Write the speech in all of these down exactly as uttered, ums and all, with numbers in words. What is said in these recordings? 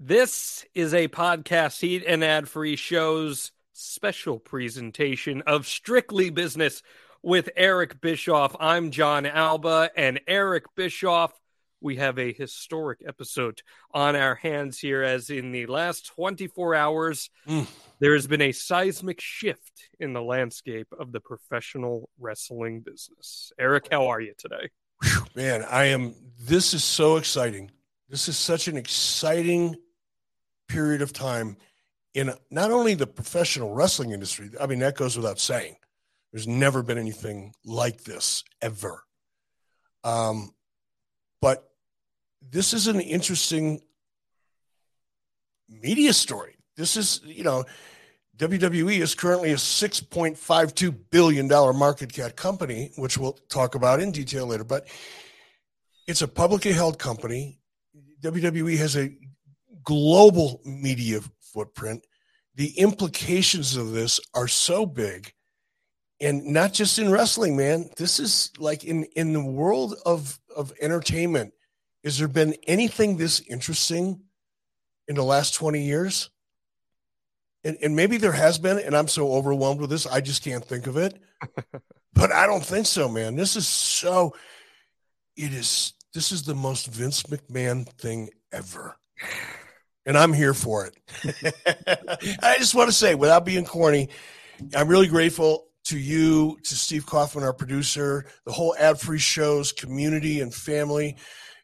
This is a podcast heat and ad-free show's special presentation of Strictly Business with Eric Bischoff. I'm John Alba, and Eric Bischoff, we have a historic episode on our hands here, as in the last twenty-four hours, mm. there has been a seismic shift in the landscape of the professional wrestling business. Eric, how are you today? Whew, man, I am. This is so exciting. This is such an exciting period of time in not only the professional wrestling industry. I mean, that goes without saying. There's never been anything like this ever. Um, but this is an interesting media story. This is, you know, W W E is currently a six point five two billion dollars market cap company, which we'll talk about in detail later, but it's a publicly held company. W W E has a global media footprint. The implications of this are so big, and not just in wrestling, man. This is like in, in the world of, of entertainment. Has there been anything this interesting in the last twenty years? And, and maybe there has been, and I'm so overwhelmed with this, I just can't think of it. But I don't think so, man. This is so, it is, this is the most Vince McMahon thing ever. And I'm here for it. I just want to say, without being corny, I'm really grateful to you, to Steve Kaufman, our producer, the whole ad-free shows community and family,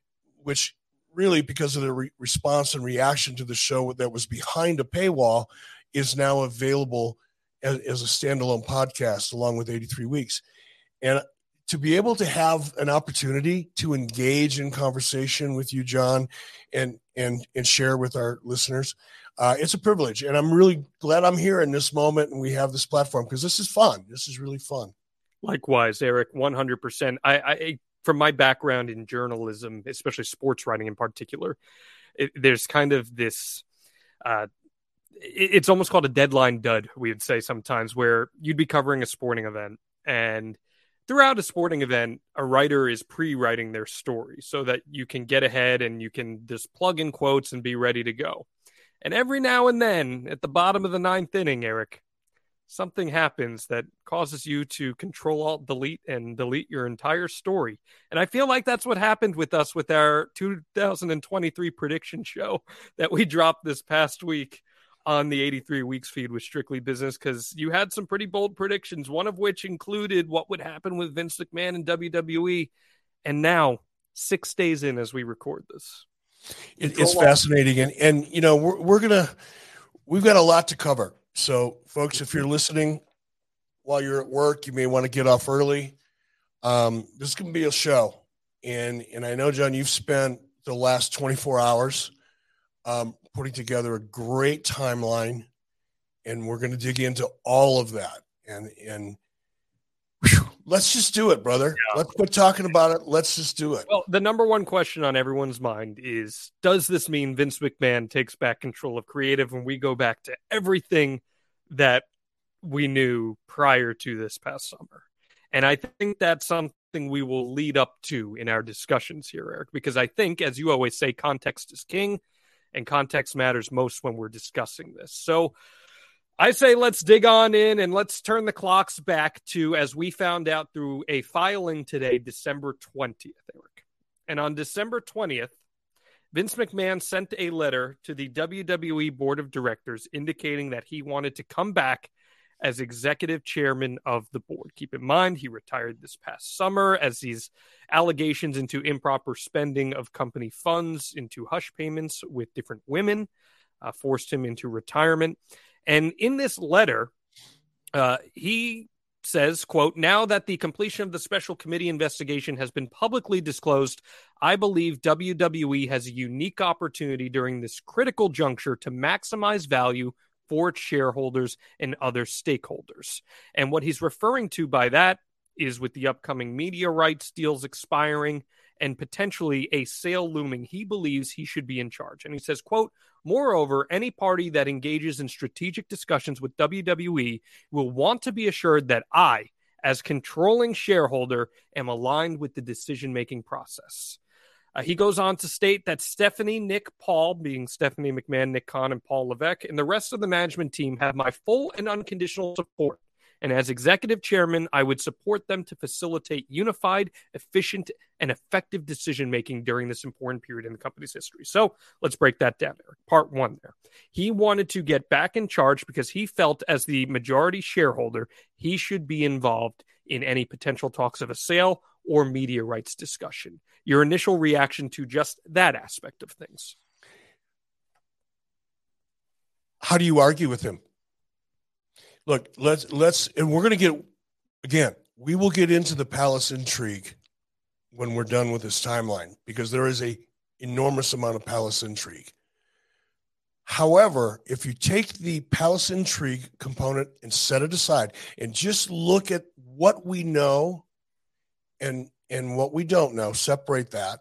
which really, because of the re- response and reaction to the show that was behind a paywall, is now available as, as a standalone podcast along with eighty-three weeks. And to be able to have an opportunity to engage in conversation with you, John, and and and share with our listeners, uh, it's a privilege. And I'm really glad I'm here in this moment and we have this platform, because this is fun. This is really fun. Likewise, Eric, one hundred percent. I, I from my background in journalism, especially sports writing in particular, it, there's kind of this, uh, it, it's almost called a deadline dud, we would say sometimes, where you'd be covering a sporting event, and throughout a sporting event, a writer is pre-writing their story so that you can get ahead and you can just plug in quotes and be ready to go. And every now and then, at the bottom of the ninth inning, Eric, something happens that causes you to control-alt-delete and delete your entire story. And I feel like that's what happened with us with our two thousand twenty-three prediction show that we dropped this past week on the eighty-three weeks feed with Strictly Business, because you had some pretty bold predictions, one of which included what would happen with Vince McMahon and W W E. And now, six days in as we record this. It, it's fascinating. And, and, you know, we're, we're going to, we've got a lot to cover. So, folks, if you're listening while you're at work, you may want to get off early. Um, this is going to be a show. And, and I know, John, you've spent the last twenty-four hours um, putting together a great timeline, and we're going to dig into all of that. And, and whew, let's just do it, brother. Yeah. Let's quit talking about it. Let's just do it. Well, the number one question on everyone's mind is, does this mean Vince McMahon takes back control of creative and we go back to everything that we knew prior to this past summer? And I think that's something we will lead up to in our discussions here, Eric, because I think, as you always say, context is king. And context matters most when we're discussing this. So I say let's dig on in and let's turn the clocks back to, as we found out through a filing today, December twentieth, Eric. And on December twentieth, Vince McMahon sent a letter to the W W E Board of Directors indicating that he wanted to come back as executive chairman of the board. Keep in mind, he retired this past summer as these allegations into improper spending of company funds into hush payments with different women uh, forced him into retirement. And in this letter, uh, he says, quote, "Now that the completion of the special committee investigation has been publicly disclosed, I believe W W E has a unique opportunity during this critical juncture to maximize value for its shareholders and other stakeholders." And what he's referring to by that is, with the upcoming media rights deals expiring and potentially a sale looming, he believes he should be in charge. And he says, quote, "Moreover, any party that engages in strategic discussions with W W E will want to be assured that I, as controlling shareholder, am aligned with the decision-making process." Uh, he goes on to state that Stephanie, Nick, Paul, being Stephanie McMahon, Nick Khan, and Paul Levesque, and the rest of the management team have my full and unconditional support. And as executive chairman, I would support them to facilitate unified, efficient, and effective decision-making during this important period in the company's history. So let's break that down, Eric. Part one there. He wanted to get back in charge because he felt as the majority shareholder, he should be involved in any potential talks of a sale or media rights discussion. Your initial reaction to just that aspect of things? How do you argue with him? Look, let's, let's, and we're going to get, again, we will get into the palace intrigue when we're done with this timeline, because there is a enormous amount of palace intrigue. However, if you take the palace intrigue component and set it aside and just look at what we know and, and what we don't know, separate that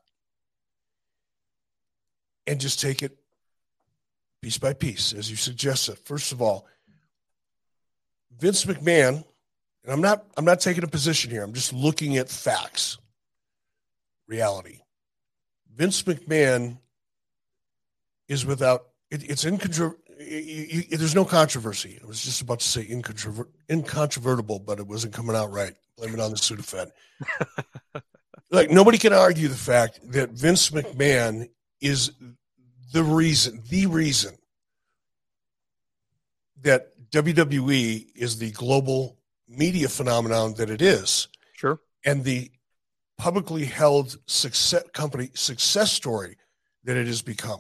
and just take it piece by piece, as you suggested. First of all, Vince McMahon, and I'm not I'm not taking a position here. I'm just looking at facts, reality. Vince McMahon is without it, it's incontro- it, it, there's no controversy. I was just about to say incontrover- incontrovertible, but it wasn't coming out right. Blame it on the Sudafed. Like, nobody can argue the fact that Vince McMahon is the reason, the reason that W W E is the global media phenomenon that it is. Sure. And the publicly held success company success story that it has become.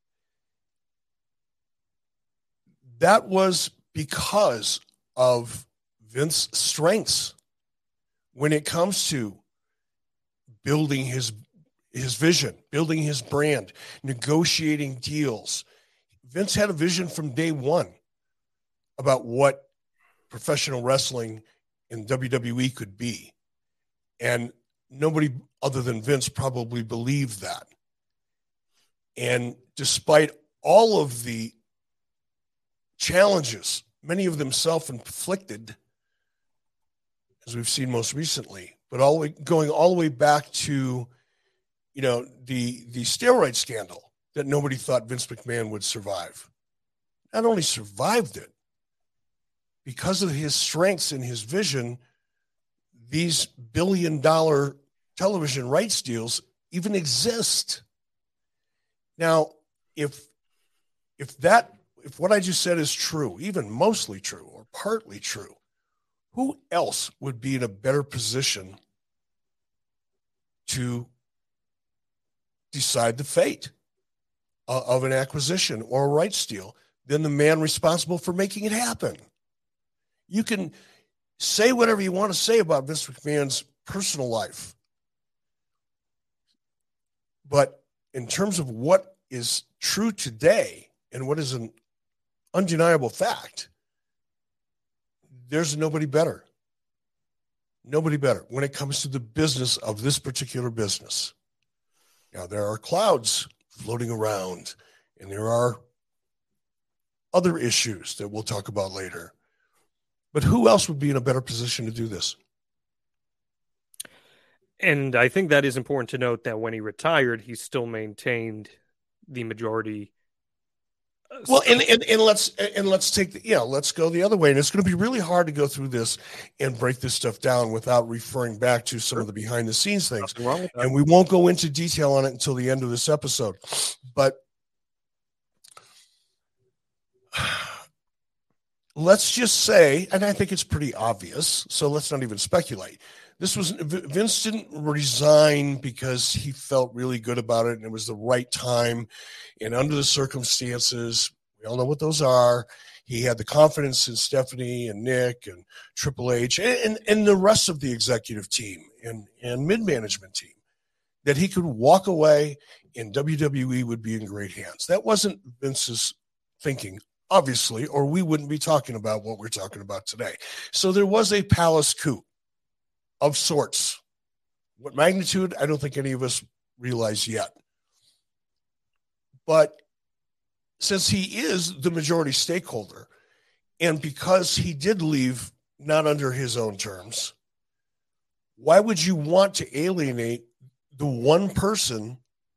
That was because of Vince's strengths when it comes to building his his vision, building his brand, negotiating deals. Vince had a vision from day one about what professional wrestling in W W E could be. And nobody other than Vince probably believed that. And despite all of the challenges, many of them self-inflicted, as we've seen most recently, but all the way, going all the way back to, you know, the, the steroid scandal that nobody thought Vince McMahon would survive. Not only survived it, because of his strengths and his vision, these billion dollar television rights deals even exist. Now, if if that if what I just said is true, even mostly true or partly true, who else would be in a better position to decide the fate of an acquisition or a rights deal than the man responsible for making it happen? You can say whatever you want to say about Vince McMahon's personal life, but in terms of what is true today and what is an undeniable fact, there's nobody better. Nobody better when it comes to the business of this particular business. Now, there are clouds floating around, and there are other issues that we'll talk about later. But who else would be in a better position to do this? And I think that is important to note that when he retired, he still maintained the majority. Well, and, and, and let's and let's take the, you know, let's go the other way. And it's going to be really hard to go through this and break this stuff down without referring back to some of the behind the scenes things. And we won't go into detail on it until the end of this episode. But let's just say, and I think it's pretty obvious, so let's not even speculate. This was Vince didn't resign because he felt really good about it and it was the right time. And under the circumstances, we all know what those are. He had the confidence in Stephanie and Nick and Triple H and, and the rest of the executive team and, and mid-management team that he could walk away and W W E would be in great hands. That wasn't Vince's thinking, obviously, or we wouldn't be talking about what we're talking about today. So there was a palace coup of sorts. What magnitude, I don't think any of us realize yet. But since he is the majority stakeholder, and because he did leave not under his own terms, why would you want to alienate the one person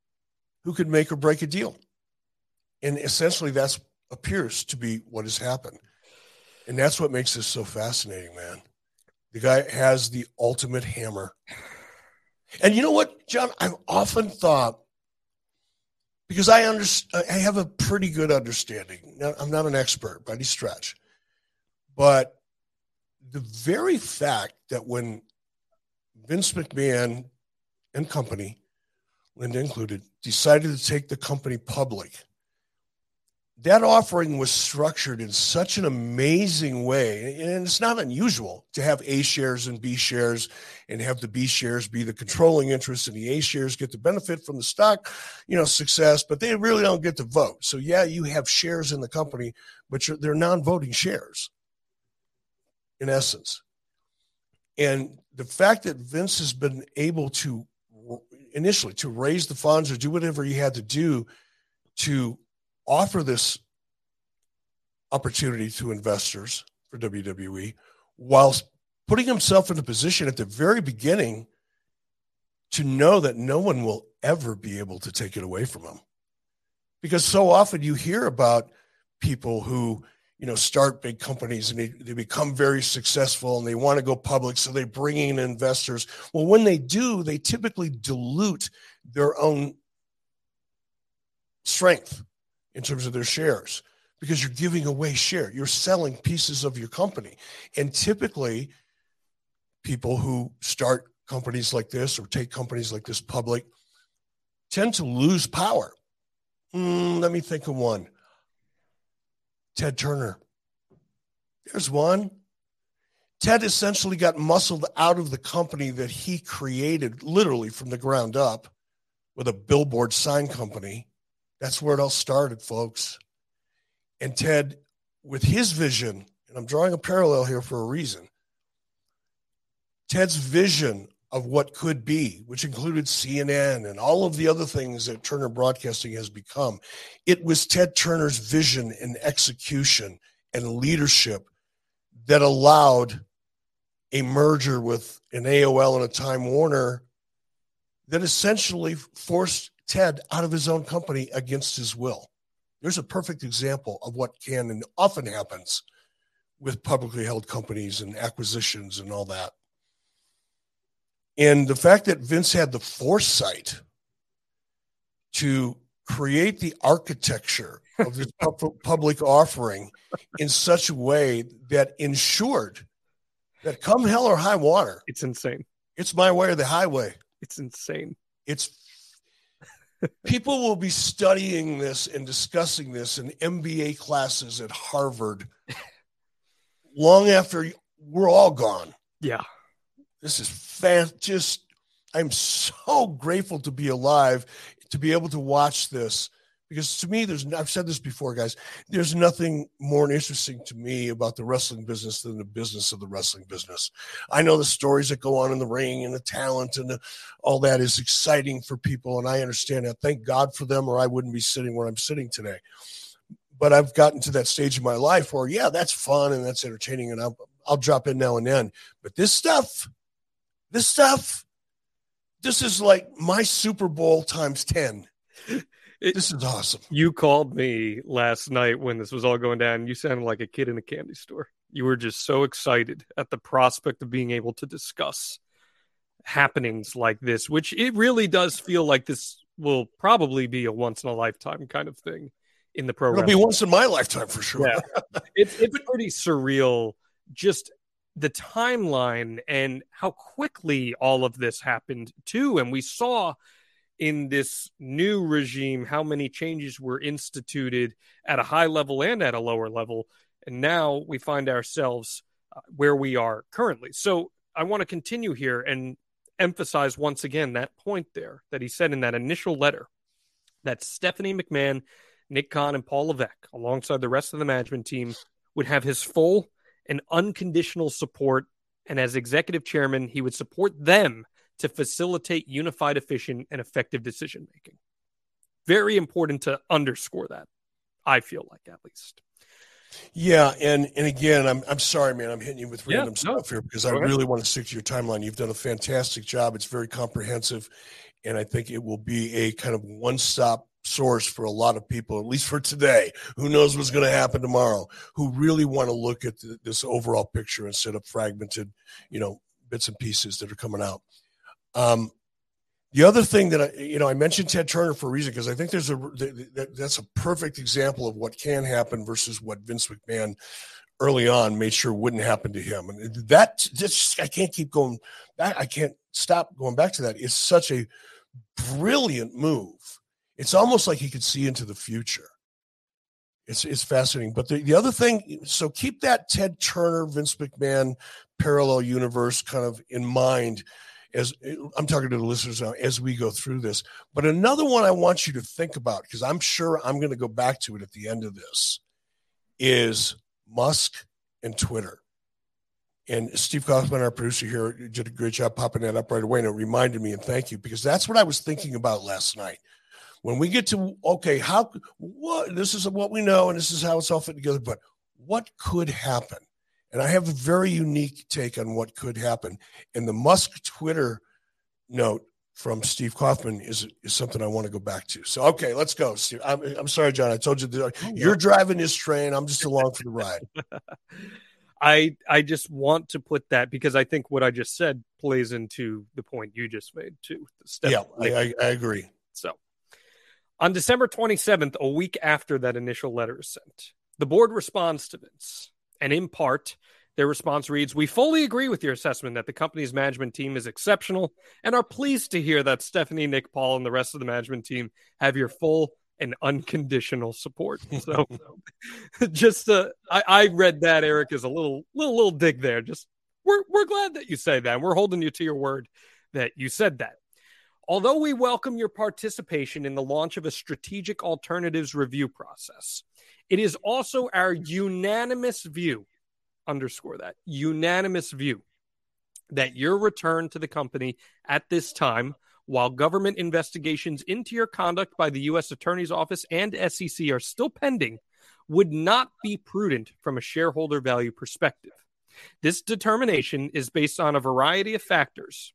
who could make or break a deal. And essentially that appears to be what has happened. And that's what makes this so fascinating, man. The guy has the ultimate hammer. And you know what, John, I've often thought, because I understand, I have a pretty good understanding. Now, I'm not an expert by any stretch, but the very fact that when Vince McMahon and company, Linda included, decided to take the company public, that offering was structured in such an amazing way. And it's not unusual to have A shares and B shares and have the B shares be the controlling interest and the A shares get the benefit from the stock, you know, success, but they really don't get to vote. So yeah, you have shares in the company, but you're, they're non-voting shares in essence. And the fact that Vince has been able to initially to raise the funds or do whatever he had to do to offer this opportunity to investors for W W E whilst putting himself in a position at the very beginning to know that no one will ever be able to take it away from him. Because so often you hear about people who, you know, start big companies and they, they become very successful and they want to go public. So they bring in investors. Well, when they do, they typically dilute their own strength in terms of their shares, because you're giving away share. You're selling pieces of your company. And typically people who start companies like this or take companies like this public tend to lose power. Mm, let me think of one. Ted Turner. There's one. Ted essentially got muscled out of the company that he created literally from the ground up with a billboard sign company. That's where it all started, folks. And Ted, with his vision, and I'm drawing a parallel here for a reason, Ted's vision of what could be, which included C N N and all of the other things that Turner Broadcasting has become, it was Ted Turner's vision and execution and leadership that allowed a merger with an A O L and a Time Warner that essentially forced Ted out of his own company against his will. There's a perfect example of what can and often happens with publicly held companies and acquisitions and all that. And the fact that Vince had the foresight to create the architecture of this public offering in such a way that ensured that come hell or high water, it's insane. It's my way or the highway. It's insane. It's people will be studying this and discussing this in M B A classes at Harvard long after we're all gone. Yeah. This is fan. Just, I'm so grateful to be alive, to be able to watch this, because to me, there's, I've said this before, guys, there's nothing more interesting to me about the wrestling business than the business of the wrestling business. I know the stories that go on in the ring and the talent and the, all that is exciting for people. And I understand that. Thank God for them, or I wouldn't be sitting where I'm sitting today. But I've gotten to that stage in my life where, yeah, that's fun and that's entertaining. And I'll, I'll drop in now and then, but this stuff, this stuff, this is like my Super Bowl times ten. It, this is awesome. You called me last night when this was all going down. You sounded like a kid in a candy store. You were just so excited at the prospect of being able to discuss happenings like this, which it really does feel like this will probably be a once in a lifetime kind of thing in the program. It'll be once in my lifetime for sure. Yeah. it's, it's pretty surreal. Just the timeline and how quickly all of this happened too. And we saw in this new regime how many changes were instituted at a high level and at a lower level. And now we find ourselves uh, where we are currently. So I want to continue here and emphasize once again that point there that he said in that initial letter that Stephanie McMahon, Nick Khan, and Paul Levesque, alongside the rest of the management team, would have his full and unconditional support. And as executive chairman, he would support them to facilitate unified, efficient, and effective decision-making. Very important to underscore that, I feel like, at least. Yeah, and and again, I'm I'm sorry, man, I'm hitting you with random yeah, no, stuff here because I really want to stick to your timeline. You've done a fantastic job. It's very comprehensive. And I think it will be a kind of one-stop source for a lot of people, at least for today. Who knows what's going to happen tomorrow, who really want to look at the, this overall picture instead of fragmented, you know, bits and pieces that are coming out. Um, the other thing that I, you know, I mentioned Ted Turner for a reason, because I think there's a, that, that's a perfect example of what can happen versus what Vince McMahon early on made sure wouldn't happen to him. And that just, I can't keep going back. I can't stop going back to that. It's such a brilliant move. It's almost like he could see into the future. It's it's fascinating. But the, the other thing, so keep that Ted Turner, Vince McMahon parallel universe kind of in mind as I'm talking to the listeners now as we go through this. But another one I want you to think about, because I'm sure I'm going to go back to it at the end of this, is Musk and Twitter. And Steve Kaufman, our producer here, did a great job popping that up right away. And it reminded me, and thank you, because that's what I was thinking about last night. When we get to, okay, how, what, this is what we know, and this is how it's all fit together, but what could happen? And I have a very unique take on what could happen. And the Musk Twitter note from Steve Kaufman is, is something I want to go back to. So, okay, let's go, Steve. I'm, I'm sorry, John. I told you that you're driving this train. I'm just along for the ride. I I just want to put that because I think what I just said plays into the point you just made too. Yeah, I, I, I agree. So on December twenty-seventh, a week after that initial letter is sent, the board responds to Vince. And in part, their response reads, "We fully agree with your assessment that the company's management team is exceptional and are pleased to hear that Stephanie, Nick, Paul, and the rest of the management team have your full and unconditional support." So just uh, I, I read that, Eric, as a little little little dig there. Just we're we're glad that you say that. And we're holding you to your word that you said that. Although we welcome your participation in the launch of a strategic alternatives review process, it is also our unanimous view, underscore that, unanimous view, that your return to the company at this time, while government investigations into your conduct by the U S Attorney's Office and S E C are still pending, would not be prudent from a shareholder value perspective. This determination is based on a variety of factors,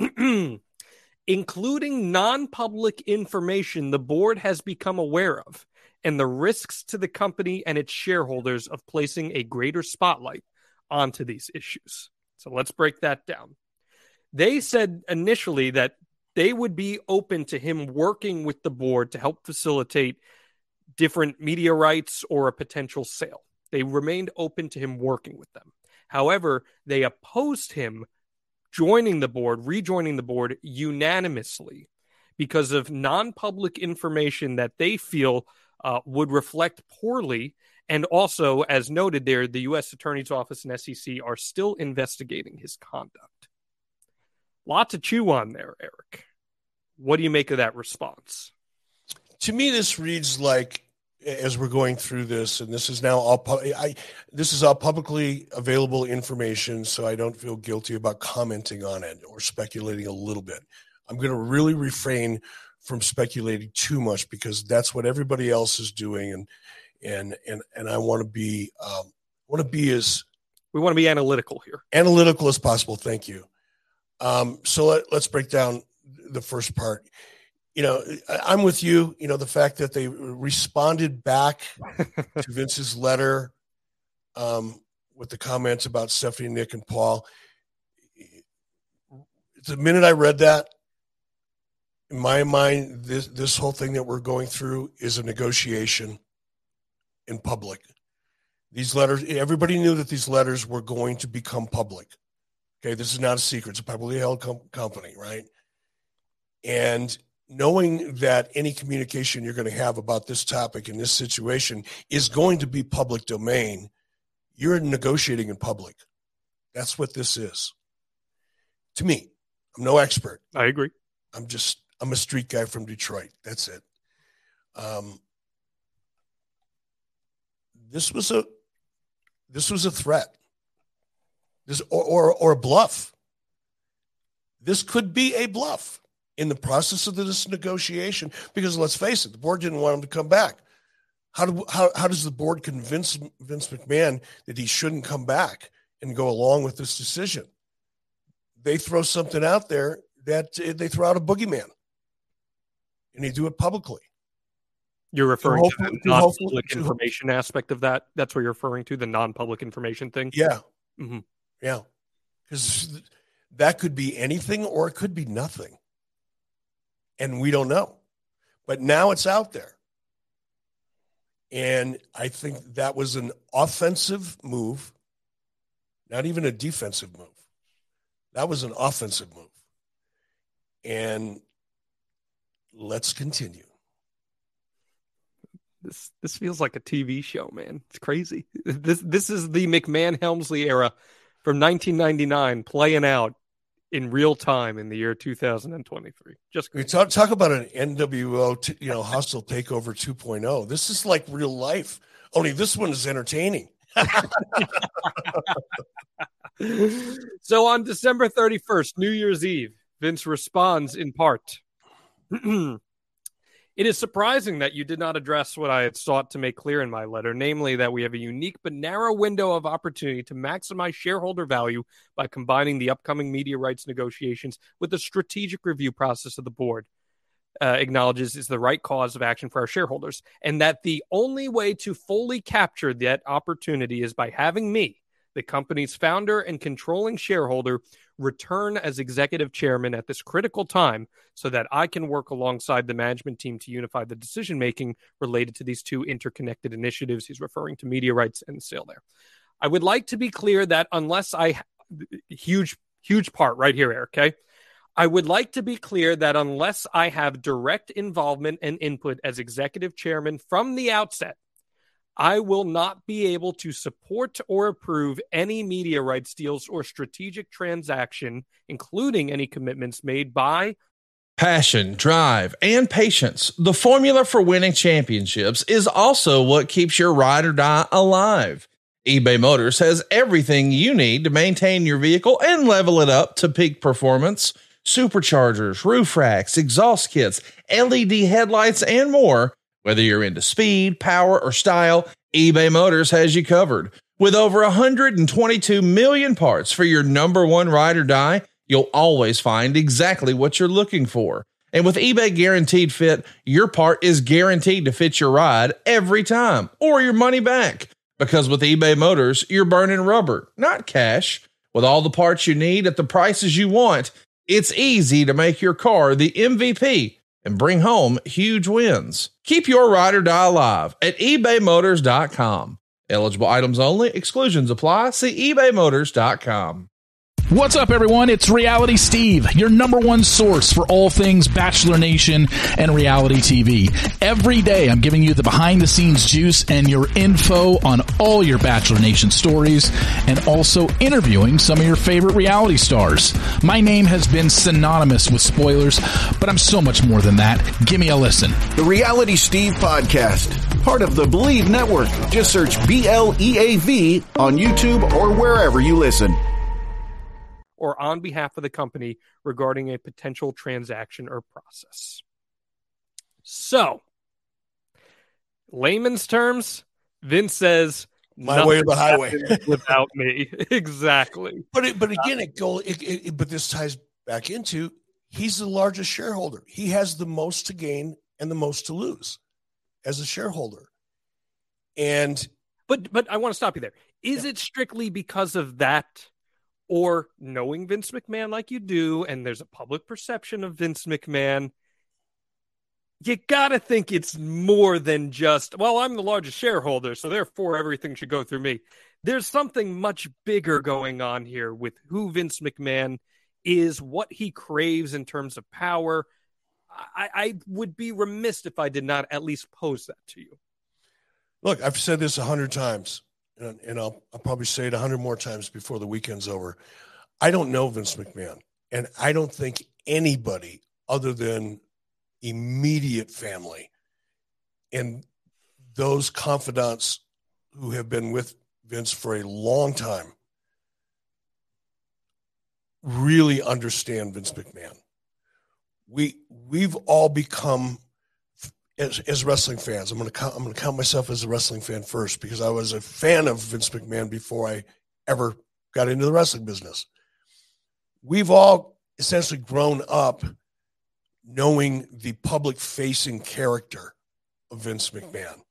including non-public information the board has become aware of, and the risks to the company and its shareholders of placing a greater spotlight onto these issues. So let's break that down. They said initially that they would be open to him working with the board to help facilitate different media rights or a potential sale. They remained open to him working with them. However, they opposed him joining the board, rejoining the board unanimously because of non-public information that they feel uh, would reflect poorly. And also, as noted there, the U S Attorney's Office and S E C are still investigating his conduct. Lot to chew on there, Eric. What do you make of that response? To me, this reads like, as we're going through this, and this is now all I, this is all publicly available information, so I don't feel guilty about commenting on it or speculating a little bit. I'm going to really refrain from speculating too much because that's what everybody else is doing, and and and and I want to be um, want to be as we want to be analytical here, analytical as possible. Thank you. Um, so let, let's break down the first part. You know, I'm with you. You know, the fact that they responded back to Vince's letter um, with the comments about Stephanie, Nick, and Paul. The minute I read that, in my mind, this this whole thing that we're going through is a negotiation in public. These letters, everybody knew that these letters were going to become public. Okay, this is not a secret. It's a publicly held com- company, right? And knowing that any communication you're going to have about this topic in this situation is going to be public domain, you're negotiating in public. That's what this is. To me, I'm no expert. I agree. I'm just, I'm a street guy from Detroit. That's it. Um, this was a, this was a threat. This or, or, or a bluff. This could be a bluff in the process of this negotiation, because let's face it, the board didn't want him to come back. How do how how does the board convince Vince McMahon that he shouldn't come back and go along with this decision? They throw something out there that they throw out a boogeyman. and they do it publicly. You're referring to, hopefully, the non-public hopefully, information to, aspect of that? That's what you're referring to, the non-public information thing? Yeah. Mm-hmm. Yeah. Because that could be anything or it could be nothing. And we don't know. But now it's out there. And I think that was an offensive move, not even a defensive move. That was an offensive move. And let's continue. This this feels like a T V show, man. It's crazy. This this is the McMahon-Helmsley era from nineteen ninety-nine playing out in real time in the year two thousand twenty-three. Just we talk talk about an N W O, t- you know, hostile takeover two point oh. This is like real life. Only this one is entertaining. So on December thirty-first, New Year's Eve, Vince responds in part. It is surprising that you did not address what I had sought to make clear in my letter, namely that we have a unique but narrow window of opportunity to maximize shareholder value by combining the upcoming media rights negotiations with the strategic review process of the board. Uh, acknowledges is the right cause of action for our shareholders, and that the only way to fully capture that opportunity is by having me, the company's founder and controlling shareholder, return as executive chairman at this critical time so that I can work alongside the management team to unify the decision-making related to these two interconnected initiatives. He's referring to media rights and the sale there. I would like to be clear that unless I, huge, huge part right here, Eric, okay? I would like to be clear that unless I have direct involvement and input as executive chairman from the outset, I will not be able to support or approve any media rights deals or strategic transaction, including any commitments made by passion, drive, and patience. The formula for winning championships is also what keeps your ride or die alive. eBay Motors has everything you need to maintain your vehicle and level it up to peak performance. Superchargers, roof racks, exhaust kits, L E D headlights, and more. Whether you're into speed, power, or style, eBay Motors has you covered. With over one hundred twenty-two million parts for your number one ride or die, you'll always find exactly what you're looking for. And with eBay Guaranteed Fit, your part is guaranteed to fit your ride every time, or your money back. Because with eBay Motors, you're burning rubber, not cash. With all the parts you need at the prices you want, it's easy to make your car the M V P and bring home huge wins. Keep your ride or die alive at ebay motors dot com. Eligible items only. Exclusions apply. See ebay motors dot com. What's up, everyone? It's Reality Steve, your number one source for all things Bachelor Nation and reality T V. Every day, I'm giving you the behind-the-scenes juice and your info on all your Bachelor Nation stories, and also interviewing some of your favorite reality stars. My name has been synonymous with spoilers, but I'm so much more than that. Give me a listen. The Reality Steve Podcast, part of the Believe Network. Just search B L E A V on YouTube or wherever you listen. Or on behalf of the company regarding a potential transaction or process. So, layman's terms, Vince says, my way or the highway without me. Exactly. But it, but again, it go. It, it, but this ties back into he's the largest shareholder. He has the most to gain and the most to lose as a shareholder. And but but I want to stop you there. Is yeah. it strictly because of that? Or knowing Vince McMahon like you do, and there's a public perception of Vince McMahon, you got to think it's more than just, well, I'm the largest shareholder, so therefore everything should go through me. There's something much bigger going on here with who Vince McMahon is, what he craves in terms of power. I, I would be remiss if I did not at least pose that to you. Look, I've said this a hundred times. And, and I'll, I'll probably say it a hundred more times before the weekend's over. I don't know Vince McMahon, and I don't think anybody other than immediate family and those confidants who have been with Vince for a long time really understand Vince McMahon. We we've all become. As, as wrestling fans, I'm going to count, I'm going to count myself as a wrestling fan first because I was a fan of Vince McMahon before I ever got into the wrestling business. We've all essentially grown up knowing the public-facing character of Vince McMahon.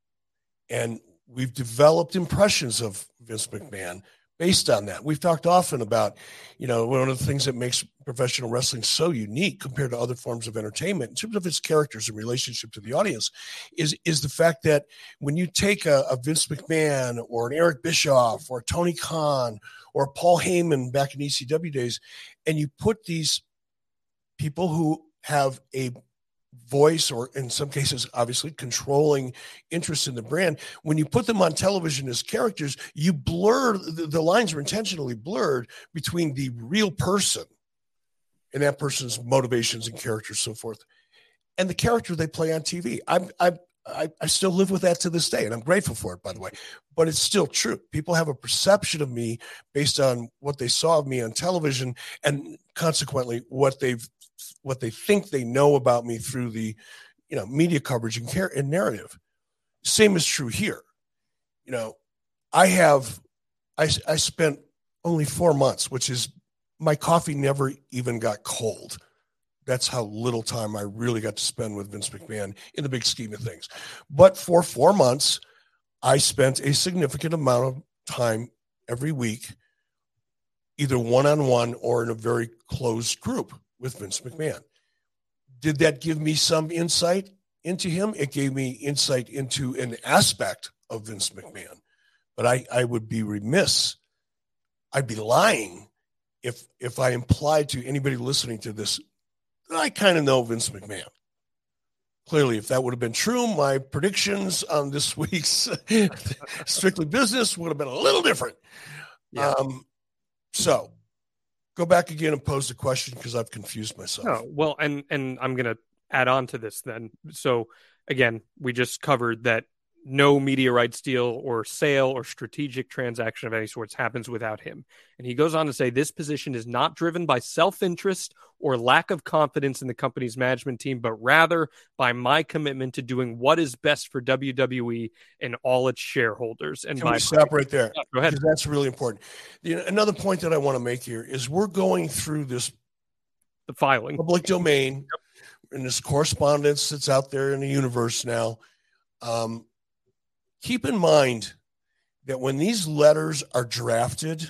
And we've developed impressions of Vince McMahon based on that. We've talked often about, you know, one of the things that makes professional wrestling so unique compared to other forms of entertainment in terms of its characters and relationship to the audience is, is the fact that when you take a, a Vince McMahon or an Eric Bischoff or Tony Khan or Paul Heyman back in E C W days, and you put these people who have a voice, or in some cases, obviously controlling interest in the brand, when you put them on television as characters, you blur, the, the lines are intentionally blurred between the real person and that person's motivations and characters, so forth, and the character they play on T V. I'm, I'm, I, I still live with that to this day, and I'm grateful for it, by the way, but it's still true. People have a perception of me based on what they saw of me on television, and consequently what they've what they think they know about me through the, you know, media coverage and, care, and narrative. Same is true here. You know, I have, I, I spent only four months, which is my coffee never even got cold. That's how little time I really got to spend with Vince McMahon in the big scheme of things. But for four months, I spent a significant amount of time every week, either one-on-one or in a very closed group with Vince McMahon. Did that give me some insight into him? It gave me insight into an aspect of Vince McMahon, but I, I would be remiss. I'd be lying if, if I implied to anybody listening to this that I kind of know Vince McMahon. Clearly, if that would have been true, my predictions on this week's Strictly Business would have been a little different. Yeah. Um, so go back again and pose the question, because I've confused myself. No, well, and and I'm going to add on to this then. So again, we just covered that no media rights deal or sale or strategic transaction of any sorts happens without him. And he goes on to say, this position is not driven by self-interest or lack of confidence in the company's management team, but rather by my commitment to doing what is best for W W E and all its shareholders. And Can by we stop right there? Yeah, go ahead. Because that's really important. You know, another point that I want to make here is we're going through this the filing public domain yep. and this correspondence that's out there in the universe now. Um, keep in mind that when these letters are drafted,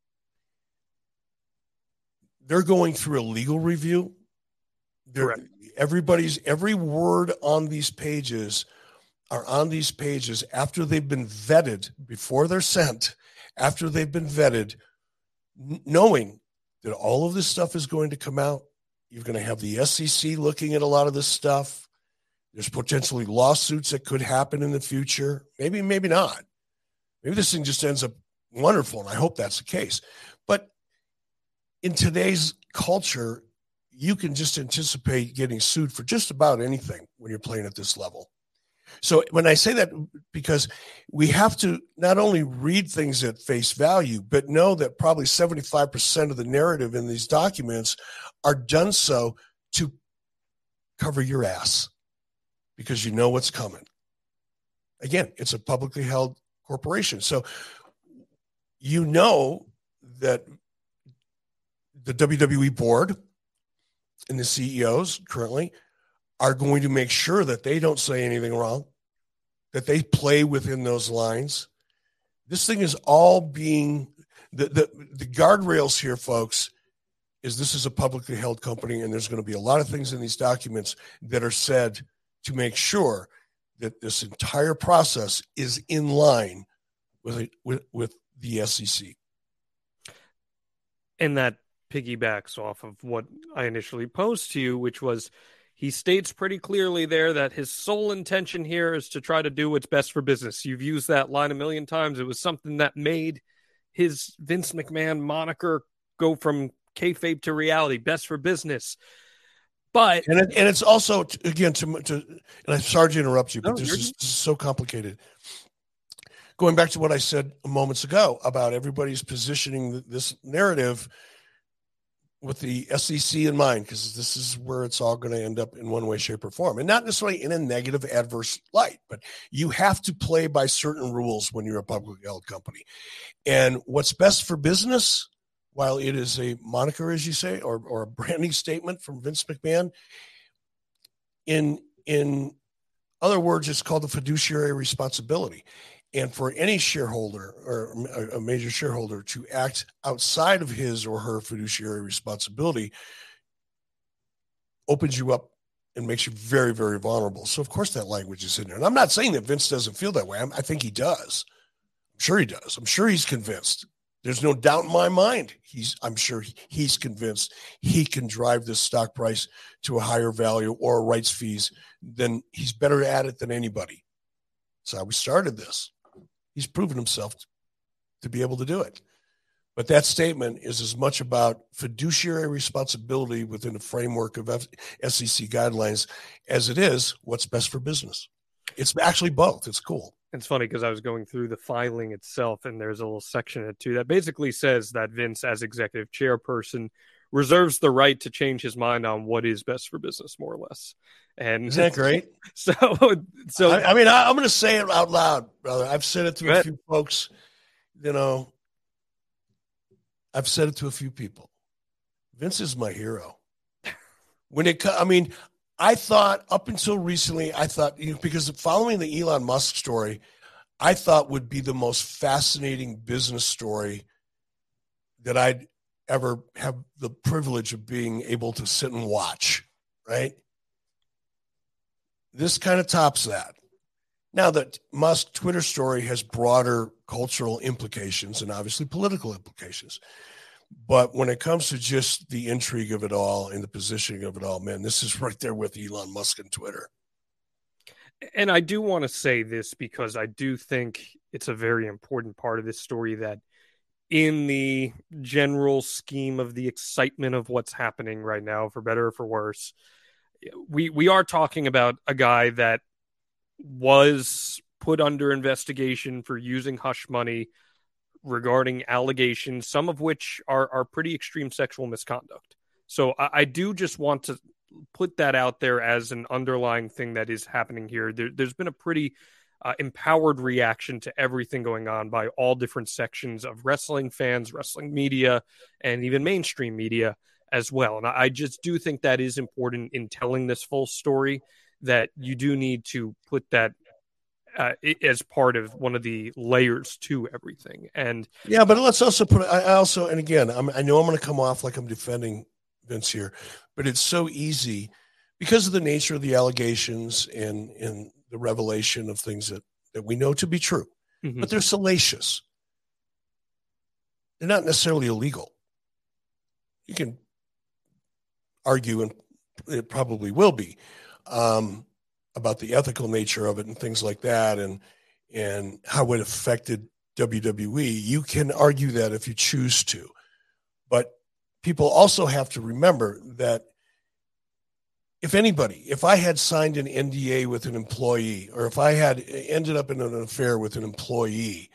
they're going through a legal review. They're, everybody's every word on these pages are on these pages after they've been vetted, before they're sent, after they've been vetted, n- knowing that all of this stuff is going to come out. You're going to have the S E C looking at a lot of this stuff. There's potentially lawsuits that could happen in the future. Maybe, maybe not. Maybe this thing just ends up wonderful, and I hope that's the case. But in today's culture, you can just anticipate getting sued for just about anything when you're playing at this level. So when I say that, because we have to not only read things at face value, but know that probably seventy-five percent of the narrative in these documents are done so to cover your ass, because you know what's coming. Again, it's a publicly held corporation. So you know that the W W E board and the C E Os currently are going to make sure that they don't say anything wrong, that they play within those lines. This thing is all being, the, the, the guardrails here, folks, is this is a publicly held company, and there's going to be a lot of things in these documents that are said to make sure that this entire process is in line with, with, with the S E C. And that piggybacks off of what I initially posed to you, which was he states pretty clearly there that his sole intention here is to try to do what's best for business. You've used that line a million times. It was something that made his Vince McMahon moniker go from kayfabe to reality, best for business. But and it, and it's also, again, to, to and I'm sorry to interrupt you, but no, this, is, this is so complicated. Going back to what I said moments ago about everybody's positioning this narrative with the S E C in mind, because this is where it's all going to end up in one way, shape, or form, and not necessarily in a negative, adverse light, but you have to play by certain rules when you're a publicly held company. And what's best for business, while it is a moniker, as you say, or, or a branding statement from Vince McMahon, In, in other words, it's called the fiduciary responsibility. And for any shareholder or a major shareholder to act outside of his or her fiduciary responsibility opens you up and makes you very, very vulnerable. So, of course, that language is in there. And I'm not saying that Vince doesn't feel that way. I'm, I think he does. I'm sure he does. I'm sure he's convinced. There's no doubt in my mind. He's, I'm sure he, he's convinced he can drive this stock price to a higher value or rights fees. Then he's better at it than anybody. That's how we started this. He's proven himself to be able to do it. But that statement is as much about fiduciary responsibility within the framework of S E C guidelines as it is what's best for business. It's actually both. It's cool. It's funny because I was going through the filing itself, and there's a little section in it too that basically says that Vince, as executive chairperson, reserves the right to change his mind on what is best for business, more or less. And isn't that great? So, so I, I mean, I, I'm going to say it out loud, brother. I've said it to a few folks. You know, I've said it to a few people. Vince is my hero. When it, I mean, I thought up until recently, I thought, you know, because following the Elon Musk story, I thought would be the most fascinating business story that I'd ever have the privilege of being able to sit and watch, right? This kind of tops that. Now that Musk Twitter story has broader cultural implications and obviously political implications. But when it comes to just the intrigue of it all and the positioning of it all, man, this is right there with Elon Musk and Twitter. And I do want to say this because I do think it's a very important part of this story that in the general scheme of the excitement of what's happening right now, for better or for worse, we, we are talking about a guy that was put under investigation for using hush money regarding allegations, some of which are, are pretty extreme sexual misconduct. So I, I do just want to put that out there as an underlying thing that is happening here. There, there's been a pretty uh, empowered reaction to everything going on by all different sections of wrestling fans, wrestling media, and even mainstream media as well. And I, I just do think that is important in telling this full story, that you do need to put that uh, as part of one of the layers to everything. And yeah, but let's also put, I also, and again, I'm, I know I'm going to come off like I'm defending Vince here, but it's so easy because of the nature of the allegations and, and the revelation of things that, that we know to be true, mm-hmm. but they're salacious. They're not necessarily illegal. You can argue, and it probably will be, um, about the ethical nature of it and things like that, and and how it affected W W E. You can argue that if you choose to, but people also have to remember that if anybody, if I had signed an N D A with an employee, or if I had ended up in an affair with an employee,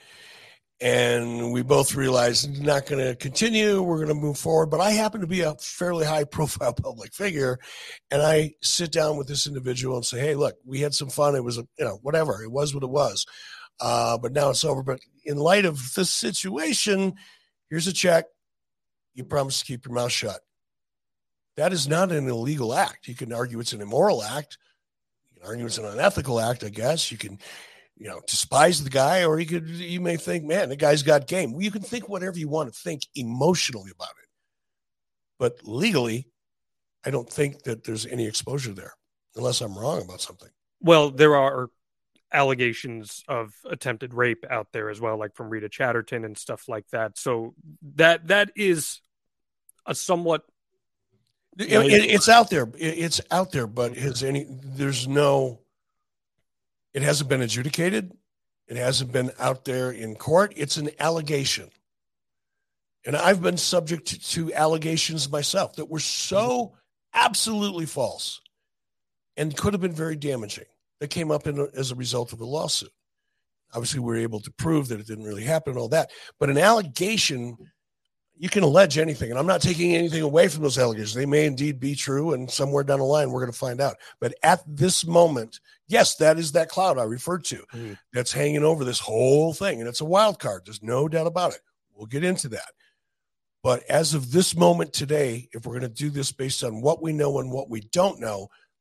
and we both realized not going to continue, we're going to move forward, but I happen to be a fairly high-profile public figure, and I sit down with this individual and say, hey, look, we had some fun. It was, a, you know, whatever. It was what it was, uh, but now it's over. But in light of this situation, here's a check. You promise to keep your mouth shut. That is not an illegal act. You can argue it's an immoral act. You can argue it's an unethical act, I guess. You can, you know, despise the guy, or you could, you may think, man, the guy's got game. Well, you can think whatever you want to think emotionally about it. But legally, I don't think that there's any exposure there, unless I'm wrong about something. Well, there are allegations of attempted rape out there as well, like from Rita Chatterton and stuff like that. So that that is a somewhat... It, it, it's out there. It, it's out there, but has any, there's no... It hasn't been adjudicated. It hasn't been out there in court. It's an allegation. And I've been subject to allegations myself that were so absolutely false and could have been very damaging, that came up in a, as a result of a lawsuit. Obviously, we were able to prove that it didn't really happen and all that. But an allegation, you can allege anything. And I'm not taking anything away from those allegations. They may indeed be true, and somewhere down the line, we're going to find out. But at this moment, yes, that is that cloud I referred to mm. that's hanging over this whole thing. And it's a wild card. There's no doubt about it. We'll get into that. But as of this moment today, if we're going to do this based on what we know and what we don't know,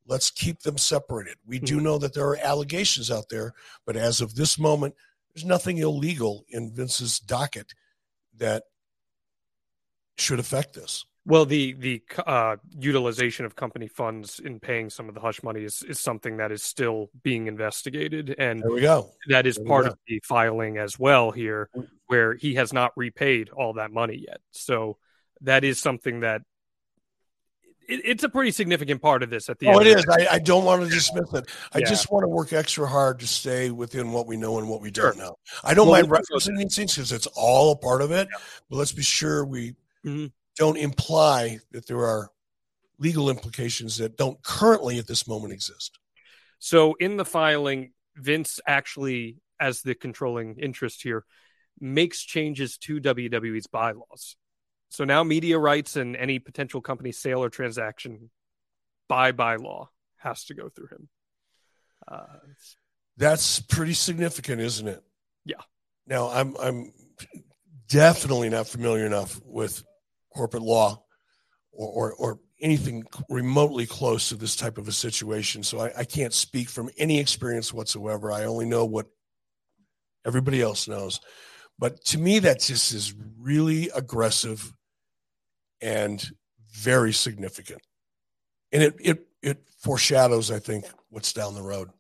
Let's keep them separated. We do know that there are allegations out there, but as of this moment, there's nothing illegal in Vince's docket that should affect this. Well, the the uh, utilization of company funds in paying some of the hush money is, is something that is still being investigated, and there we go. That is there part of the filing as well here, where he has not repaid all that money yet. So that is something that it, it's a pretty significant part of this. At the oh, end it of is. I, I don't want to dismiss it. I yeah. just want to work extra hard to stay within what we know and what we don't sure. know. I don't well, mind referencing these things because it's all a part of it. Yeah. But let's be sure we. Mm-hmm. don't imply that there are legal implications that don't currently at this moment exist. So in the filing, Vince actually, as the controlling interest here, makes changes to W W E's bylaws. So now media rights and any potential company sale or transaction by bylaw has to go through him. Uh, That's pretty significant, isn't it? Yeah. Now, I'm I'm definitely not familiar enough with corporate law or, or, or anything remotely close to this type of a situation. So I, I can't speak from any experience whatsoever. I only know what everybody else knows. But to me, that just is really aggressive and very significant. And it, it, it foreshadows, I think, what's down the road.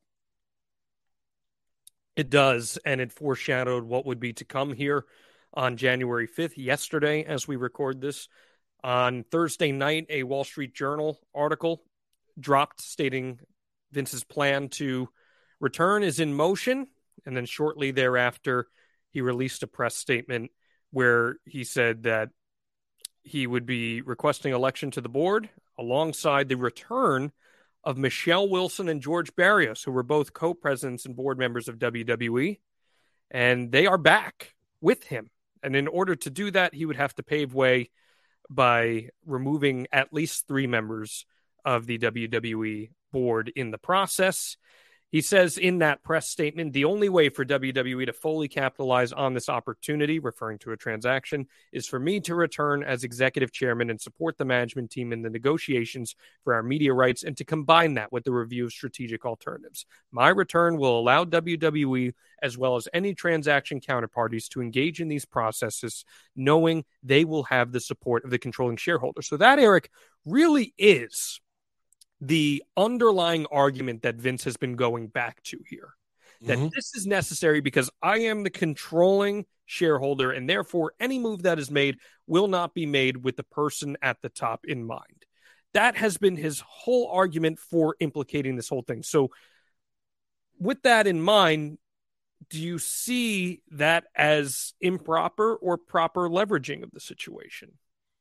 It does. And it foreshadowed what would be to come here on January fifth, yesterday, as we record this. On Thursday night, a Wall Street Journal article dropped stating Vince's plan to return is in motion. And then shortly thereafter, he released a press statement where he said that he would be requesting election to the board alongside the return of Michelle Wilson and George Barrios, who were both co-presidents and board members of W W E. And they are back with him. And in order to do that, he would have to pave way by removing at least three members of the W W E board in the process. He says in that press statement, the only way for W W E to fully capitalize on this opportunity, referring to a transaction, is for me to return as executive chairman and support the management team in the negotiations for our media rights and to combine that with the review of strategic alternatives. My return will allow W W E, as well as any transaction counterparties, to engage in these processes, knowing they will have the support of the controlling shareholder. So that, Eric, really is the underlying argument that Vince has been going back to here, that mm-hmm. this is necessary because I am the controlling shareholder, and therefore any move that is made will not be made with the person at the top in mind. That has been his whole argument for implicating this whole thing. So with that in mind, do you see that as improper or proper leveraging of the situation?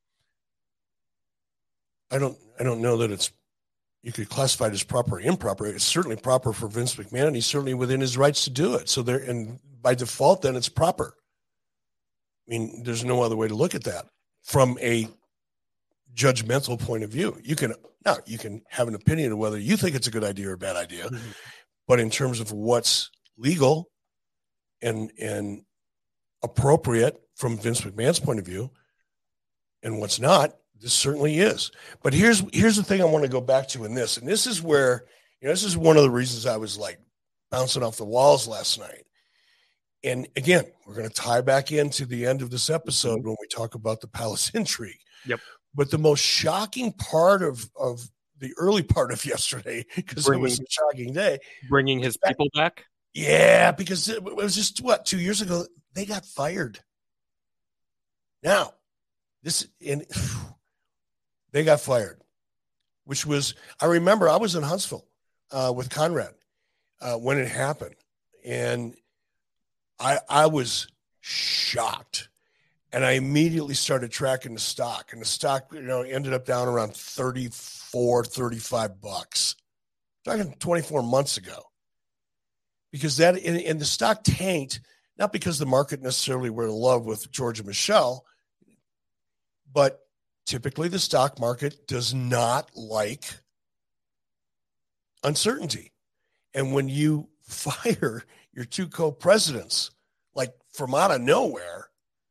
I don't, I don't know that it's, you could classify it as proper or improper. It's certainly proper for Vince McMahon, and he's certainly within his rights to do it. So there, and by default, then it's proper. I mean, there's no other way to look at that from a judgmental point of view. You can now you can have an opinion of whether you think it's a good idea or a bad idea, mm-hmm. but in terms of what's legal and and appropriate from Vince McMahon's point of view, and what's not, this certainly is. But here's here's the thing I want to go back to in this, and this is where, you know, this is one of the reasons I was like bouncing off the walls last night. And again, we're going to tie back into the end of this episode when we talk about the Palace intrigue. Yep. But the most shocking part of of the early part of yesterday, because it was a shocking day, bringing his back, people back. Yeah, because it was just what two years ago they got fired. Now, this in. They got fired, which was, I remember I was in Huntsville uh, with Conrad uh, when it happened. And I I was shocked. And I immediately started tracking the stock. And the stock, you know, ended up down around thirty-four, thirty-five bucks. Talking twenty-four months ago. Because that, and, and the stock tanked, not because the market necessarily were in love with George and Michelle, but typically the stock market does not like uncertainty. And when you fire your two co-presidents, like from out of nowhere,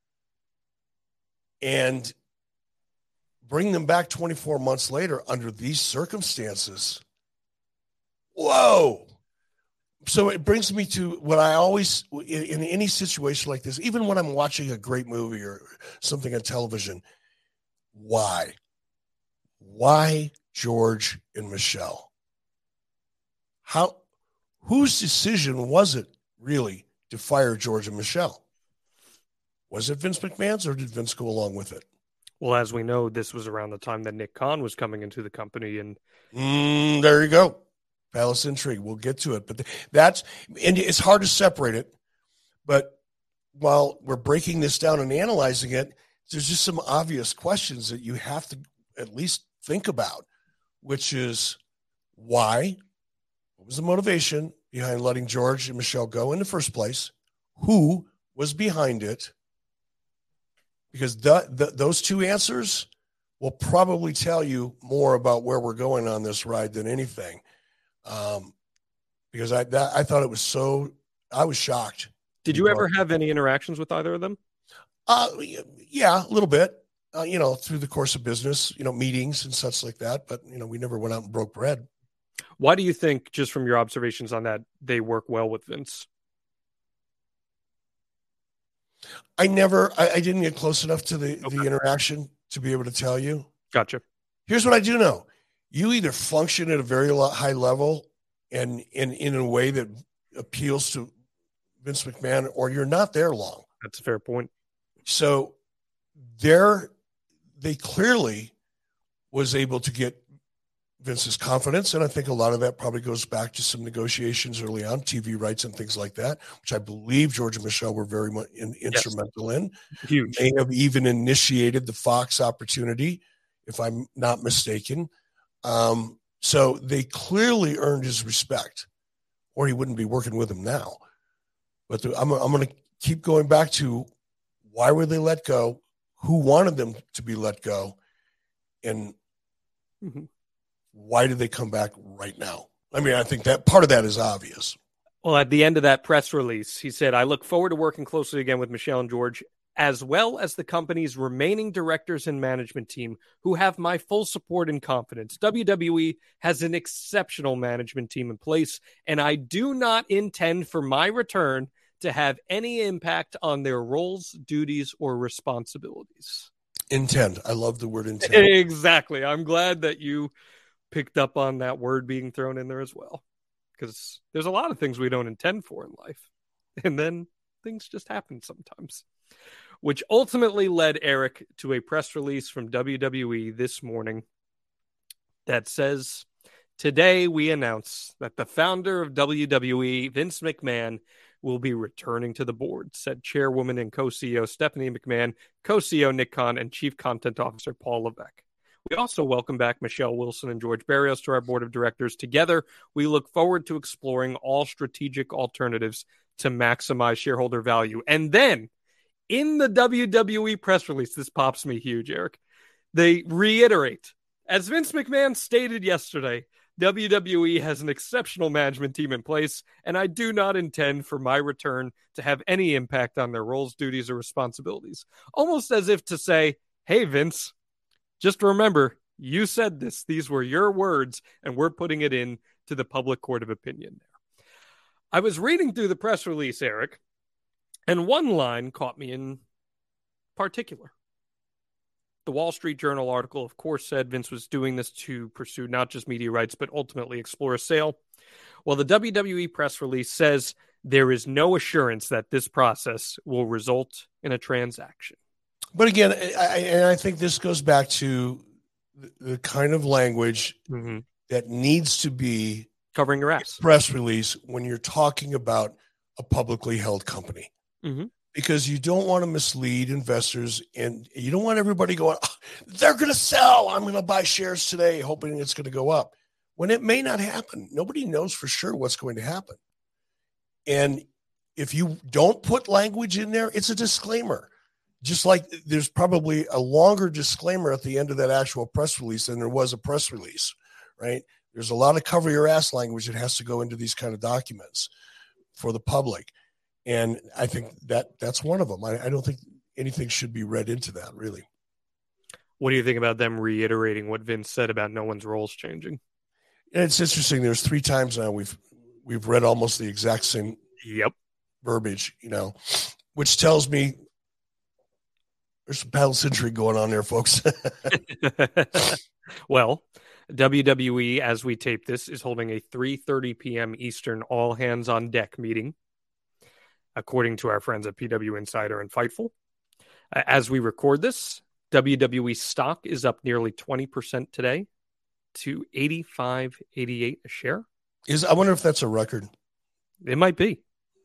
and bring them back twenty-four months later under these circumstances, Whoa. So it brings me to what I always, in, in any situation like this, even when I'm watching a great movie or something on television, why? Why George and Michelle? How, whose decision was it really to fire George and Michelle? Was it Vince McMahon's, or did Vince go along with it? Well, as we know, this was around the time that Nick Khan was coming into the company, and mm, there you go. Palace intrigue. We'll get to it, but that's, and it's hard to separate it. But while we're breaking this down and analyzing it, there's just some obvious questions that you have to at least think about, which is why, what was the motivation behind letting George and Michelle go in the first place? Who was behind it? Because the, the, those two answers will probably tell you more about where we're going on this ride than anything. Um, because I that, I thought it was so, I was shocked. Did you ever have any interactions with either of them? Uh, yeah, a little bit, uh, you know, through the course of business, you know, meetings and such like that. But, you know, we never went out and broke bread. Why do you think, just from your observations on that, they work well with Vince? I never, I, I didn't get close enough to the, Okay. the interaction to be able to tell you. Gotcha. Here's what I do know. You either function at a very high level and in, in a way that appeals to Vince McMahon, or you're not there long. That's a fair point. So there, they clearly was able to get Vince's confidence. And I think a lot of that probably goes back to some negotiations early on, T V rights and things like that, which I believe George and Michelle were very much in, instrumental yes. in. Huge. May have even initiated the Fox opportunity, if I'm not mistaken. Um, so they clearly earned his respect, or he wouldn't be working with him now. But the, I'm, I'm going to keep going back to why were they let go? Who wanted them to be let go? And mm-hmm. why did they come back right now? I mean, I think that part of that is obvious. Well, at the end of that press release, he said, I look forward to working closely again with Michelle and George, as well as the company's remaining directors and management team, who have my full support and confidence. W W E has an exceptional management team in place, and I do not intend for my return to have any impact on their roles, duties, or responsibilities. Intend. I love the word intend. Exactly. I'm glad that you picked up on that word being thrown in there as well, because there's a lot of things we don't intend for in life, and then things just happen sometimes, which ultimately led Eric to a press release from W W E this morning that says, today we announce that the founder of W W E, Vince McMahon, will be returning to the board, said chairwoman and co-C E O Stephanie McMahon, co-C E O Nick Khan, and chief content officer Paul Levesque. We also welcome back Michelle Wilson and George Barrios to our board of directors. Together, we look forward to exploring all strategic alternatives to maximize shareholder value. And then, in the W W E press release, this pops me huge, Eric, they reiterate, as Vince McMahon stated yesterday, W W E has an exceptional management team in place, and I do not intend for my return to have any impact on their roles, duties, or responsibilities. Almost as if to say, hey, Vince, just remember, you said this. These were your words, and we're putting it in to the public court of opinion there. I was reading through the press release, Eric, and one line caught me in particular. The Wall Street Journal article, of course, said Vince was doing this to pursue not just media rights, but ultimately explore a sale. Well, the W W E press release says there is no assurance that this process will result in a transaction. But again, I, and I think this goes back to the, the kind of language mm-hmm. that needs to be covering your ass press release when you're talking about a publicly held company. Mm-hmm. Because you don't want to mislead investors, and you don't want everybody going, oh, they're going to sell. I'm going to buy shares today, hoping it's going to go up, when it may not happen. Nobody knows for sure what's going to happen. And if you don't put language in there, it's a disclaimer. Just like there's probably a longer disclaimer at the end of that actual press release than there was a press release, right? There's a lot of cover your ass language that has to go into these kind of documents for the public. And I think that that's one of them. I, I don't think anything should be read into that, really. What do you think about them reiterating what Vince said about no one's roles changing? And it's interesting. There's three times now we've we've read almost the exact same Yep. verbiage, you know, which tells me there's some palace intrigue going on there, folks. Well, W W E, as we tape this, is holding a three thirty p.m. Eastern all hands on deck meeting, according to our friends at P W Insider and Fightful. Uh, as we record this, W W E stock is up nearly twenty percent today to eighty-five eighty-eight a share. Is I wonder if that's a record. It might be.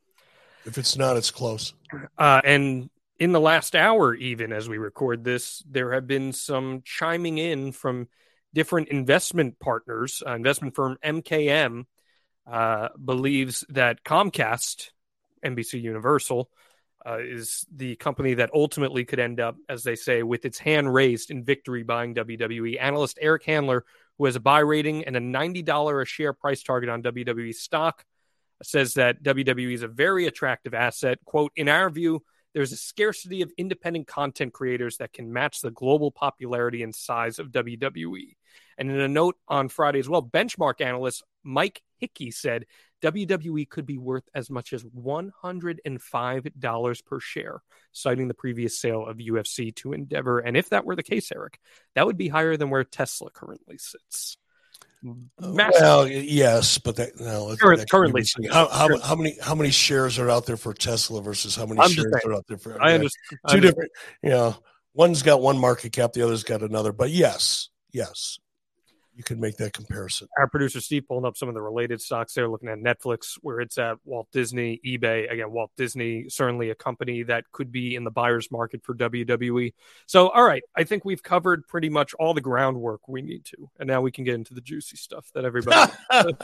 If it's not, it's close. Uh, and in the last hour, even as we record this, there have been some chiming in from different investment partners. Uh, investment firm M K M uh, believes that Comcast, N B C Universal, uh, is the company that ultimately could end up, as they say, with its hand raised in victory buying W W E. Analyst Eric Handler, who has a buy rating and a ninety dollars a share price target on W W E stock, says that W W E is a very attractive asset. Quote, in our view, there's a scarcity of independent content creators that can match the global popularity and size of W W E. And in a note on Friday as well, benchmark analyst Mike Hickey said W W E could be worth as much as one hundred five dollars per share, citing the previous sale of U F C to Endeavor. And if that were the case, Eric, that would be higher than where Tesla currently sits. Massive. Well, yes, but that no. Current, that currently, how, how, how many how many shares are out there for Tesla versus how many I'm shares are out there for? I understand. Two different. You know, one's got one market cap, the other's got another. But yes, yes, you can make that comparison. Our producer Steve pulling up some of the related stocks there, looking at Netflix, where it's at, Walt Disney, eBay. Again, Walt Disney, certainly a company that could be in the buyer's market for W W E. So, all right, I think we've covered pretty much all the groundwork we need to, and now we can get into the juicy stuff that everybody.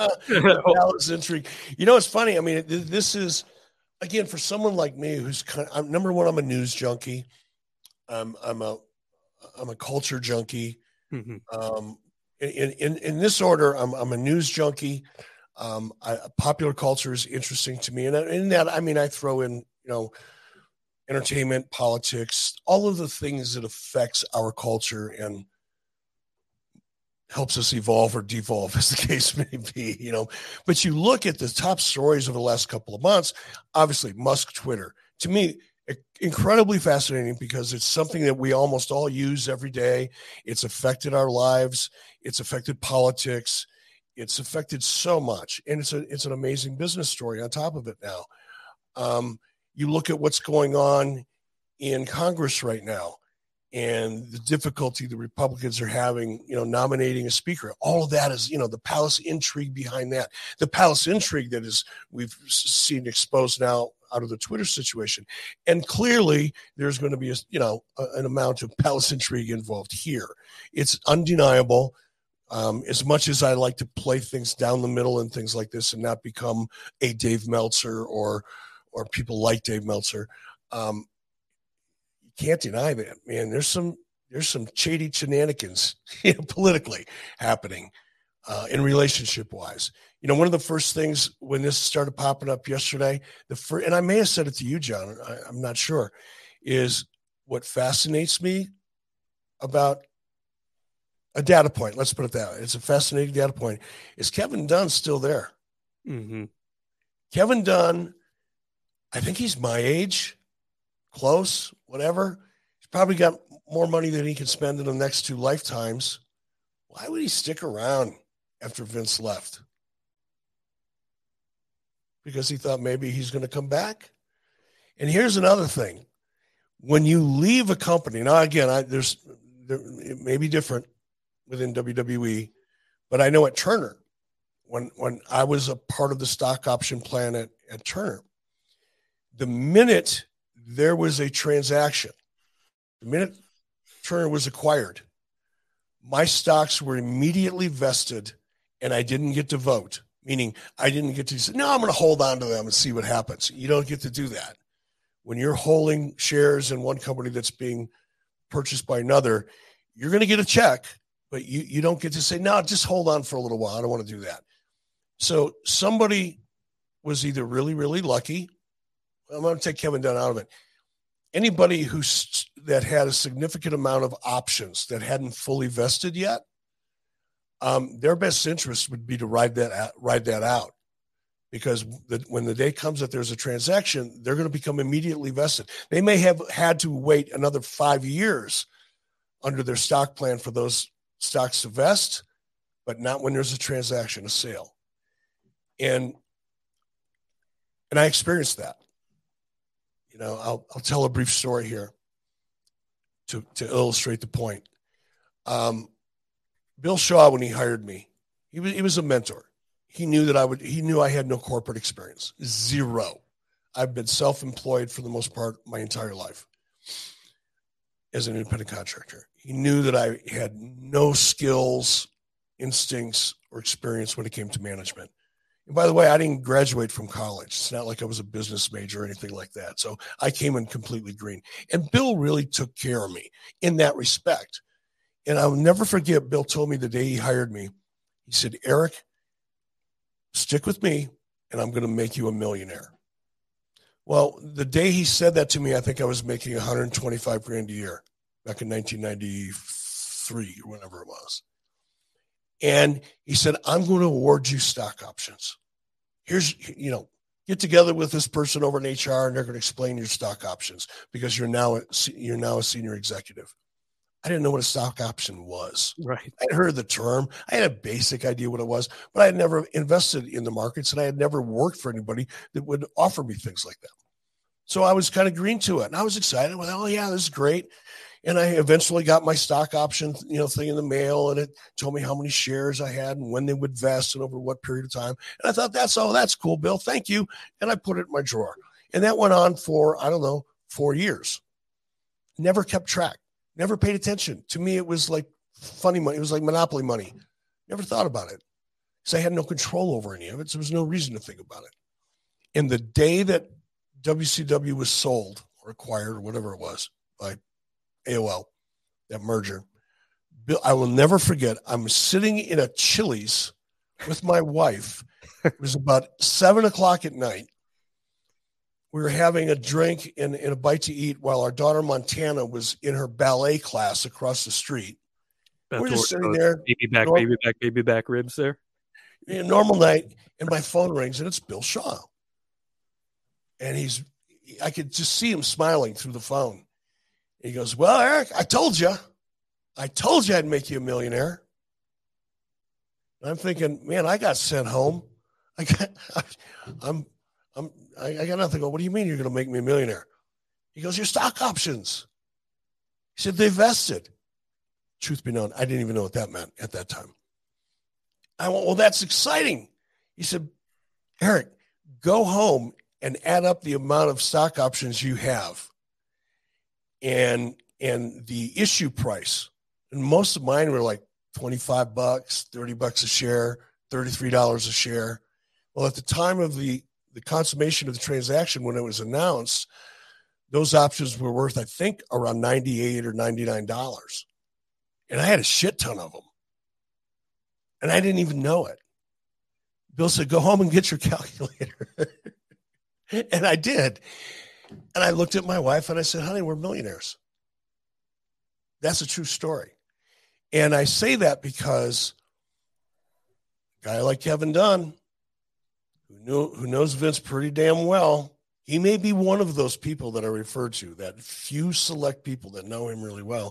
That was intrigue. You know, it's funny. I mean, this is again for someone like me who's kind of, I'm, number one, I'm a news junkie. I'm I'm a I'm a culture junkie. Mm-hmm. Um, In, in in this order, I'm I'm a news junkie. Um, I, popular culture is interesting to me, and in that, I mean, I throw in you know, entertainment, politics, all of the things that affects our culture and helps us evolve or devolve, as the case may be. You know, but you look at the top stories over the last couple of months. Obviously, Musk Twitter, to me, incredibly fascinating because it's something that we almost all use every day. It's affected our lives. It's affected politics. It's affected so much. And it's a, it's an amazing business story on top of it now. Um, you look at what's going on in Congress right now and the difficulty the Republicans are having, you know, nominating a speaker. All of that is, you know, the palace intrigue behind that. The palace intrigue that is we've seen exposed now out of the Twitter situation. And clearly there's going to be, a, you know, a, an amount of palace intrigue involved here. It's undeniable. Um, as much as I like to play things down the middle and things like this and not become a Dave Meltzer or, or people like Dave Meltzer, um, you can't deny that, man. There's some, there's some shady shenanigans you know, politically happening uh, in relationship wise. You know, one of the first things when this started popping up yesterday, the first, and I may have said it to you, John, I, I'm not sure, is what fascinates me about a data point. Let's put it that way. It's a fascinating data point. Is Kevin Dunn still there? Mm-hmm. Kevin Dunn, I think he's my age, close, whatever. He's probably got more money than he can spend in the next two lifetimes. Why would he stick around after Vince left? Because he thought maybe he's going to come back. And here's another thing. When you leave a company, now again, I, there's there, it may be different within W W E, but I know at Turner, when when I was a part of the stock option plan at, at Turner, the minute there was a transaction, the minute Turner was acquired, my stocks were immediately vested and I didn't get to vote. Meaning I didn't get to say, no, I'm going to hold on to them and see what happens. You don't get to do that. When you're holding shares in one company that's being purchased by another, you're going to get a check, but you, you don't get to say, no, just hold on for a little while. I don't want to do that. So somebody was either really, really lucky. I'm going to take Kevin Dunn out of it. Anybody who's that had a significant amount of options that hadn't fully vested yet, um, their best interest would be to ride that out, ride that out, because the, when the day comes that there's a transaction, they're going to become immediately vested. They may have had to wait another five years under their stock plan for those stocks to vest, but not when there's a transaction, a sale. And and I experienced that. You know, I'll I'll tell a brief story here to to illustrate the point. Um, Bill Shaw, when he hired me, he was he was a mentor. He knew that I would. He knew I had no corporate experience, zero. I've been self-employed for the most part my entire life as an independent contractor. He knew that I had no skills, instincts, or experience when it came to management. And by the way, I didn't graduate from college. It's not like I was a business major or anything like that. So I came in completely green. And Bill really took care of me in that respect. And I'll never forget, Bill told me the day he hired me, he said, Eric, stick with me and I'm going to make you a millionaire. Well, the day he said that to me, I think I was making one hundred twenty-five grand a year back in nineteen ninety-three or whenever it was. And he said, I'm going to award you stock options. Here's, you know, get together with this person over in H R and they're going to explain your stock options because you're now, a, you're now a senior executive. I didn't know what a stock option was. Right. I had heard the term. I had a basic idea what it was, but I had never invested in the markets and I had never worked for anybody that would offer me things like that. So I was kind of green to it and I was excited. Well, oh yeah, this is great. And I eventually got my stock option, you know, thing in the mail, and it told me how many shares I had and when they would vest and over what period of time. And I thought, that's oh, that's cool, Bill. Thank you. And I put it in my drawer. And that went on for, I don't know, four years. Never kept track. Never paid attention. To me, it was like funny money. It was like monopoly money. Never thought about it because I had no control over any of it. So there was no reason to think about it. And the day that W C W was sold or acquired or whatever it was by A O L, that merger, Bill, I will never forget. I'm sitting in a Chili's with my wife. It was about seven o'clock at night. We were having a drink and, and a bite to eat while our daughter Montana was in her ballet class across the street. That's we're just sitting there. Baby back, normal, baby back, baby back ribs there. You know, normal night, and my phone rings, and it's Bill Shaw. And he's, I could just see him smiling through the phone. He goes, well, Eric, I told you. I told you I'd make you a millionaire. And I'm thinking, man, I got sent home. I got, I, I'm, I'm, I, I got nothing. Go, what do you mean you're going to make me a millionaire? He goes, your stock options. He said, they vested. Truth be known, I didn't even know what that meant at that time. I went, well, that's exciting. He said, Eric, go home and add up the amount of stock options you have and, and the issue price. And most of mine were like twenty-five bucks, thirty bucks a share, thirty-three dollars a share. Well, at the time of the, the consummation of the transaction, when it was announced, those options were worth, I think, around ninety-eight or ninety-nine dollars. And I had a shit ton of them. And I didn't even know it. Bill said, go home and get your calculator. And I did. And I looked at my wife and I said, honey, we're millionaires. That's a true story. And I say that because a guy like Kevin Dunn, who knew, who knows Vince pretty damn well, he may be one of those people that I referred to, that few select people that know him really well,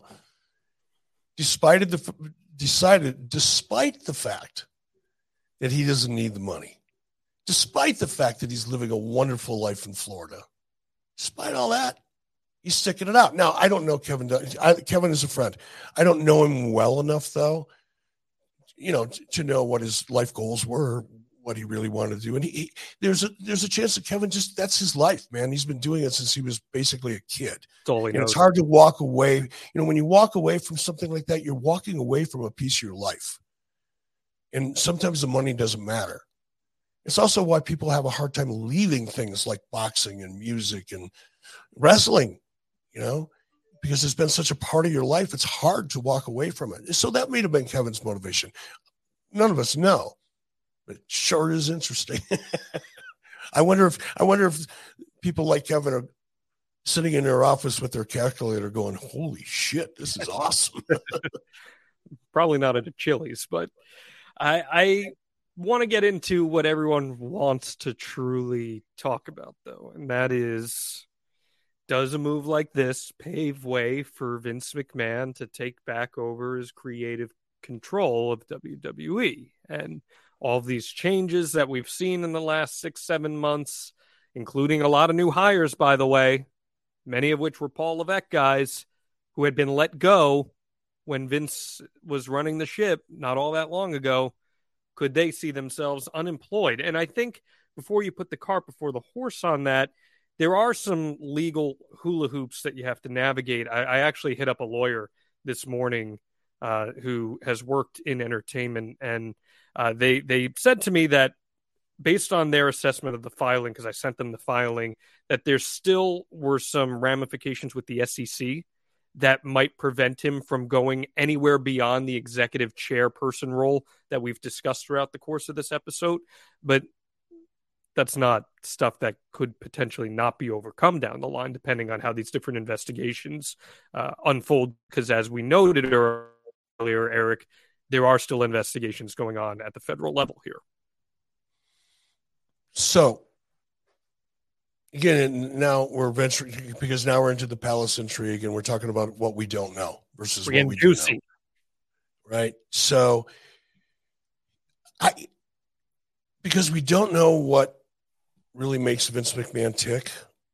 despite the, decided, despite the fact that he doesn't need the money, despite the fact that he's living a wonderful life in Florida, despite all that, he's sticking it out. Now, I don't know Kevin. I, Kevin is a friend. I don't know him well enough, though, you know, to, to know what his life goals were, what he really wanted to do. And he, he there's a there's a chance that Kevin just, that's his life, man. He's been doing it since he was basically a kid. Totally. And it's hard to walk away. You know, when you walk away from something like that, you're walking away from a piece of your life. And sometimes the money doesn't matter. It's also why people have a hard time leaving things like boxing and music and wrestling, you know, because it's been such a part of your life. It's hard to walk away from it. So that may have been Kevin's motivation. None of us know, but it sure is interesting. I wonder if, I wonder if people like Kevin are sitting in their office with their calculator going, holy shit, this is awesome. Probably not at a Chili's, but I, I want to get into what everyone wants to truly talk about, though, and that is, does a move like this pave way for Vince McMahon to take back over his creative control of W W E? And all of these changes that we've seen in the last six, seven months, including a lot of new hires, by the way, many of which were Paul Levesque guys who had been let go when Vince was running the ship not all that long ago. Could they see themselves unemployed? And I think before you put the cart before the horse on that, there are some legal hula hoops that you have to navigate. I, I actually hit up a lawyer this morning uh, who has worked in entertainment, and uh, they they said to me that based on their assessment of the filing, because I sent them the filing, that there still were some ramifications with the S E C that might prevent him from going anywhere beyond the executive chairperson role that we've discussed throughout the course of this episode. But that's not stuff that could potentially not be overcome down the line, depending on how these different investigations uh, unfold. Because as we noted earlier, Eric, there are still investigations going on at the federal level here. So, again, now we're venturing, because now we're into the palace intrigue and we're talking about what we don't know versus we're what we juicy. do know. Right? So, I because we don't know what really makes Vince McMahon tick.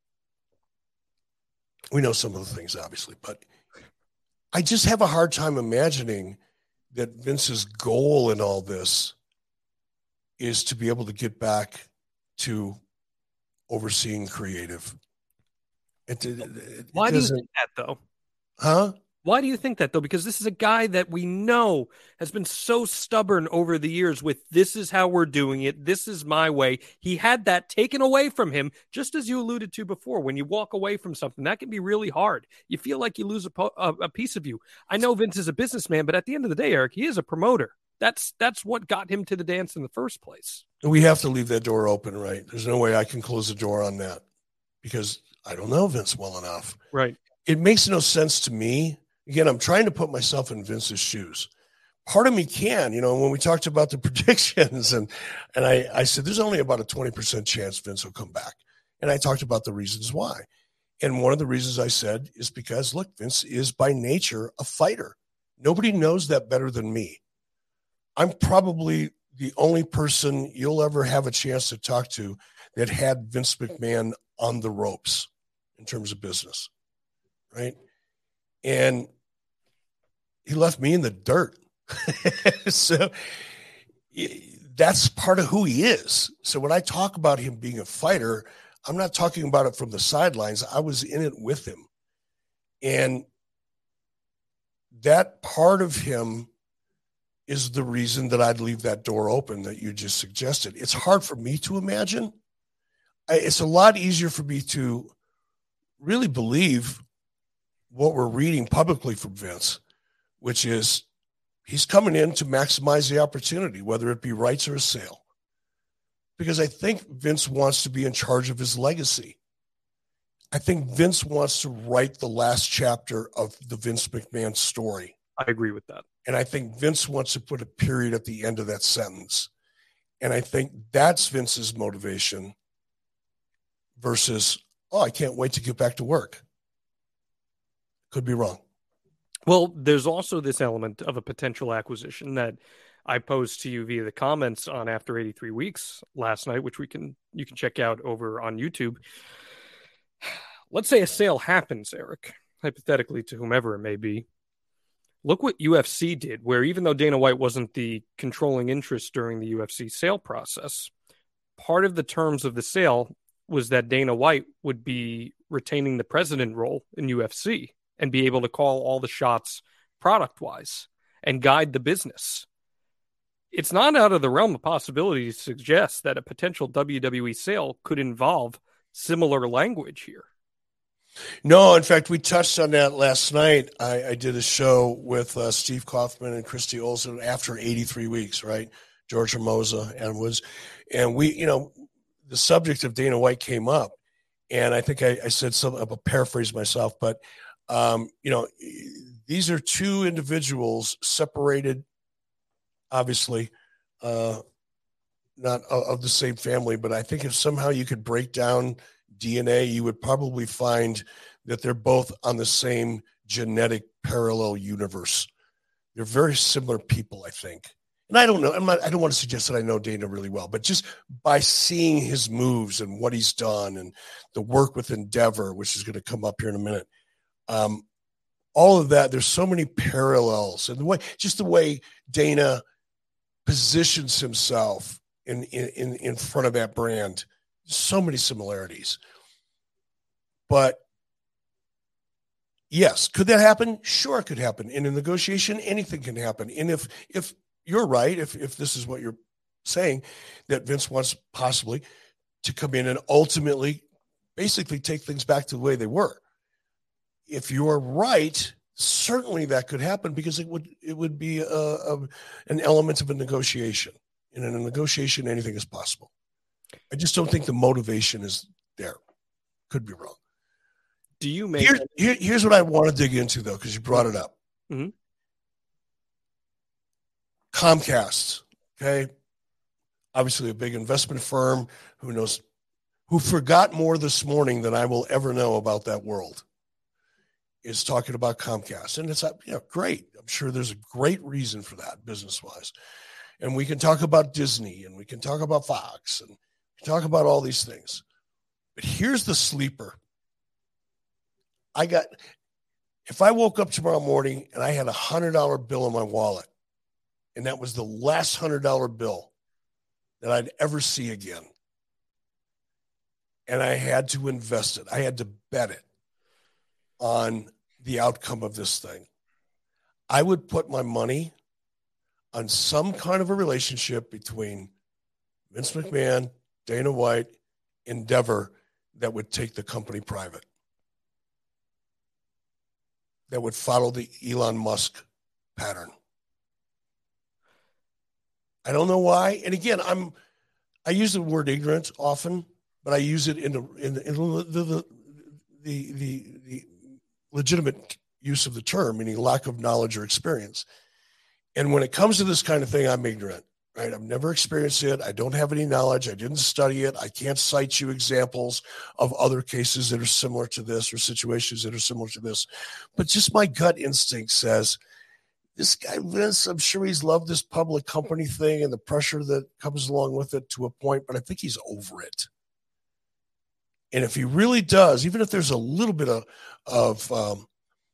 We know some of the things, obviously, but I just have a hard time imagining that Vince's goal in all this is to be able to get back to overseeing creative. It, it, it Why do you think that, though? Huh? Why do you think that, though? Because this is a guy that we know has been so stubborn over the years with, this is how we're doing it, this is my way. He had that taken away from him, just as you alluded to before. When you walk away from something, that can be really hard. You feel like you lose a, po- a, a piece of you. I know Vince is a businessman, but at the end of the day, Eric, he is a promoter. That's that's what got him to the dance in the first place. We have to leave that door open, right? There's no way I can close the door on that because I don't know Vince well enough. Right. It makes no sense to me. Again, I'm trying to put myself in Vince's shoes. Part of me can, you know, when we talked about the predictions and and I, I said, there's only about a twenty percent chance Vince will come back. And I talked about the reasons why. And one of the reasons I said is because, look, Vince is by nature a fighter. Nobody knows that better than me. I'm probably the only person you'll ever have a chance to talk to that had Vince McMahon on the ropes in terms of business, right? And he left me in the dirt. So that's part of who he is. So when I talk about him being a fighter, I'm not talking about it from the sidelines. I was in it with him. And that part of him is the reason that I'd leave that door open that you just suggested. It's hard for me to imagine. It's a lot easier for me to really believe what we're reading publicly from Vince, which is he's coming in to maximize the opportunity, whether it be rights or a sale. Because I think Vince wants to be in charge of his legacy. I think Vince wants to write the last chapter of the Vince McMahon story. I agree with that. And I think Vince wants to put a period at the end of that sentence. And I think that's Vince's motivation versus, oh, I can't wait to get back to work. Could be wrong. Well, there's also this element of a potential acquisition that I posed to you via the comments on After eighty-three Weeks last night, which we can you can check out over on YouTube. Let's say a sale happens, Eric, hypothetically to whomever it may be. Look what U F C did, where even though Dana White wasn't the controlling interest during the U F C sale process, part of the terms of the sale was that Dana White would be retaining the president role in U F C and be able to call all the shots product-wise and guide the business. It's not out of the realm of possibility to suggest that a potential W W E sale could involve similar language here. No, in fact, we touched on that last night. I, I did a show with uh, Steve Kaufman and Christy Olsen after eighty-three weeks, right? George Hermosa and was, and we, you know, the subject of Dana White came up, and I think I, I said something. I'll paraphrase myself, but um, you know, these are two individuals separated, obviously, uh, not of, of the same family, but I think if somehow you could break down D N A, you would probably find that they're both on the same genetic parallel universe. They're very similar people, I think. And I don't know, I'm not, I don't want to suggest that I know Dana really well, but just by seeing his moves and what he's done and the work with Endeavor, which is going to come up here in a minute, um, all of that, there's so many parallels. And the way, just the way Dana positions himself in, in, in front of that brand, so many similarities. But yes, could that happen? Sure, it could happen. In a negotiation, anything can happen. And if, if, you're right, if if this is what you're saying, that Vince wants possibly to come in and ultimately basically take things back to the way they were. If you're right, certainly that could happen because it would it would be a, a, an element of a negotiation. And in a negotiation, anything is possible. I just don't think the motivation is there. Could be wrong. Do you make here, here, here's what I want to dig into, though, because you brought it up. Mm-hmm. Comcast, okay, obviously a big investment firm who knows, who forgot more this morning than I will ever know about that world, is talking about Comcast. And it's, you know, great. I'm sure there's a great reason for that business-wise. And we can talk about Disney and we can talk about Fox and we can talk about all these things. But here's the sleeper. I got, if I woke up tomorrow morning and I had a one hundred dollar bill in my wallet, and that was the last one hundred dollar bill that I'd ever see again, and I had to invest it, I had to bet it on the outcome of this thing, I would put my money on some kind of a relationship between Vince McMahon, Dana White, Endeavor, that would take the company private, that would follow the Elon Musk pattern. I don't know why. And again, I'm, I use the word ignorant often, but I use it in the, in the, in the, the, the, the, the legitimate use of the term, meaning lack of knowledge or experience. And when it comes to this kind of thing, I'm ignorant, right? I've never experienced it. I don't have any knowledge. I didn't study it. I can't cite you examples of other cases that are similar to this or situations that are similar to this. But just my gut instinct says, this guy, Vince, I'm sure he's loved this public company thing and the pressure that comes along with it to a point, but I think he's over it. And if he really does, even if there's a little bit of, of um,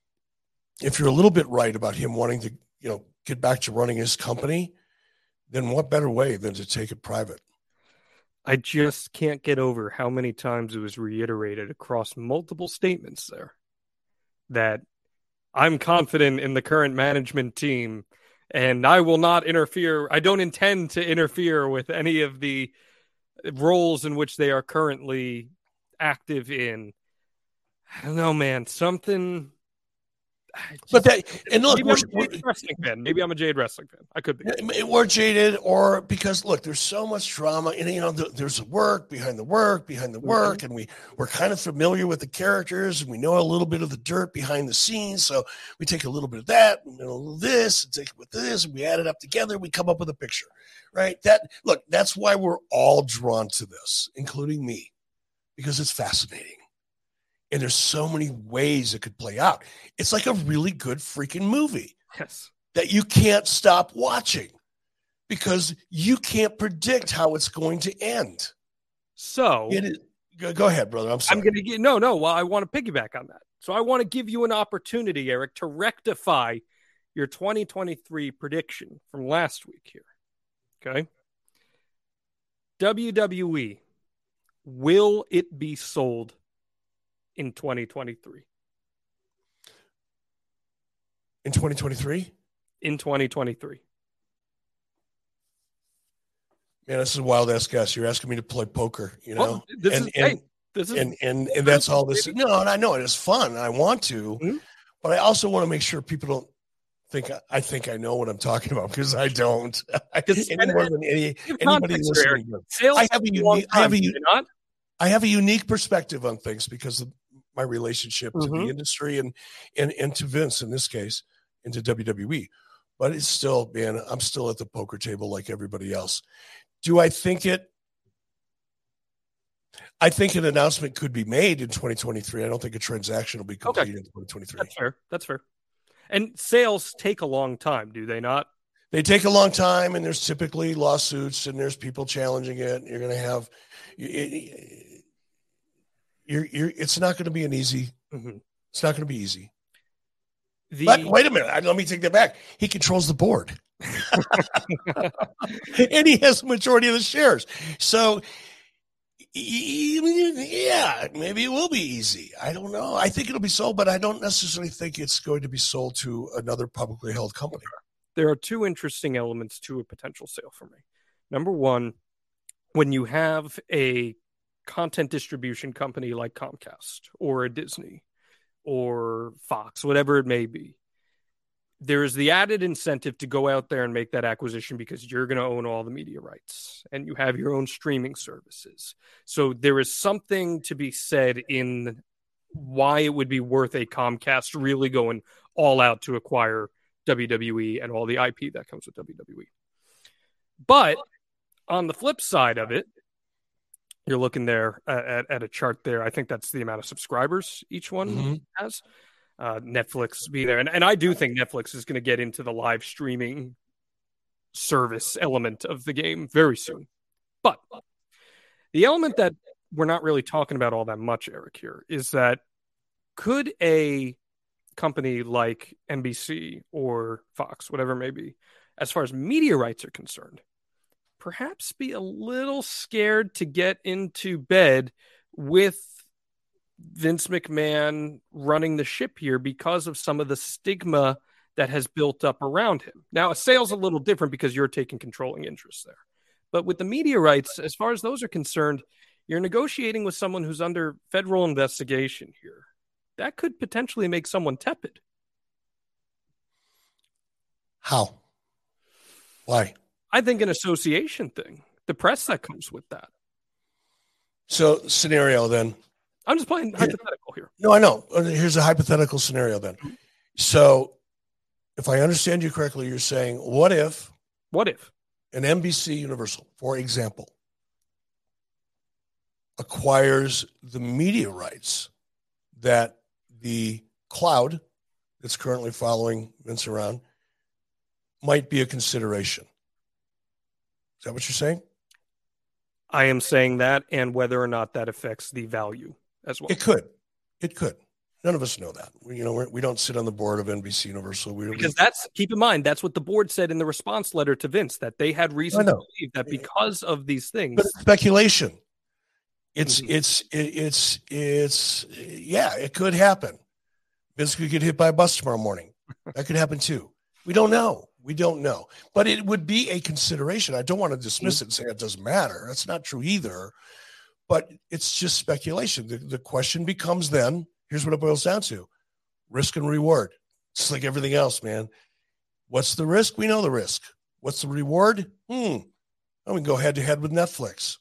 if you're a little bit right about him wanting to, you know, get back to running his company, then what better way than to take it private? I just can't get over how many times it was reiterated across multiple statements there that I'm confident in the current management team and I will not interfere. I don't intend to interfere with any of the roles in which they are currently active in. I don't know, man. Something. Just, but that, and look, maybe I'm, a Jade wrestling fan. maybe I'm a Jade wrestling fan. I could be. Or jaded, or because look, there's so much drama, and you know, there's work behind the work behind the work, mm-hmm. and we we're kind of familiar with the characters, and we know a little bit of the dirt behind the scenes. So we take a little bit of that, and a little of this, and take it with this, and we add it up together. We come up with a picture, right? That look, that's why we're all drawn to this, including me, because it's fascinating. And there's so many ways it could play out. It's like a really good freaking movie. Yes. That you can't stop watching because you can't predict how it's going to end. So it is, go, go ahead, brother. I'm sorry. I'm going to get, no, no. Well, I want to piggyback on that. So I want to give you an opportunity, Eric, to rectify your twenty twenty-three prediction from last week here. Okay. W W E, will it be sold in twenty twenty-three? In twenty twenty-three? In twenty twenty-three. Man, this is a wild ass guess. You're asking me to play poker, you know? Well, this and, is, and, hey, this is, and, and, and that's all this is. No, and I know it is fun. I want to, mm-hmm. but I also want to make sure people don't think I, I think I know what I'm talking about because I don't. Any more than any, anybody listening. I have a unique, I have a, I have a unique perspective on things because of my relationship to Mhm. the industry and, and, and to Vince in this case, and to W W E. But it's still, man, I'm still at the poker table like everybody else. Do I think it? I think an announcement could be made in twenty twenty-three. I don't think a transaction will be complete Okay. in twenty twenty-three. That's fair. That's fair. And sales take a long time, do they not? They take a long time, and there's typically lawsuits, and there's people challenging it. You're going to have, you're, you're, it's not going to be an easy, Mhm. it's not going to be easy. The, But wait a minute, let me take that back. He controls the board. And he has the majority of the shares. So, yeah, maybe it will be easy. I don't know. I think it'll be sold, but I don't necessarily think it's going to be sold to another publicly held company. there are two interesting elements to a potential sale for me. Number one, when you have a content distribution company like Comcast or a Disney or Fox, whatever it may be, there is the added incentive to go out there and make that acquisition because you're going to own all the media rights and you have your own streaming services. So there is something to be said in why it would be worth a Comcast really going all out to acquire W W E and all the I P that comes with W W E. But on the flip side of it, you're looking there at, at a chart there. I think that's the amount of subscribers each one Mm-hmm. has. Uh, Netflix be there. And, and I do think Netflix is going to get into the live streaming service element of the game very soon. But the element that we're not really talking about all that much, Eric, here is that could a company like N B C or Fox, whatever it may be, as far as media rights are concerned, perhaps be a little scared to get into bed with Vince McMahon running the ship here because of some of the stigma that has built up around him. Now, a sale's a little different because you're taking controlling interest there. But with the media rights, as far as those are concerned, you're negotiating with someone who's under federal investigation here. That could potentially make someone tepid. How? Why? I think an association thing, the press that comes with that. So, scenario then. I'm just playing hypothetical here. No, I know. Here's a hypothetical scenario then. So, if I understand you correctly, you're saying, what if What if? an N B C Universal, for example, acquires the media rights that the cloud that's currently following Vince around might be a consideration? Is that what you're saying? I am saying that, and whether or not that affects the value as well. It could. It could. None of us know that. We, you know, we're, we don't sit on the board of N B C Universal. We, Because that's, keep in mind, that's what the board said in the response letter to Vince, that they had reason to believe that because of these things. But it's speculation. It's, Mhm. it's, it, it's, it's, yeah, it could happen. Vince could get hit by a bus tomorrow morning. That could happen too. We don't know. We don't know. But it would be a consideration. I don't want to dismiss it and say it doesn't matter. That's not true either. But it's just speculation. The, the question becomes then, here's what it boils down to: risk and reward. It's like everything else, man. What's the risk? We know the risk. What's the reward? Hmm. I'm going to go head to head with Netflix.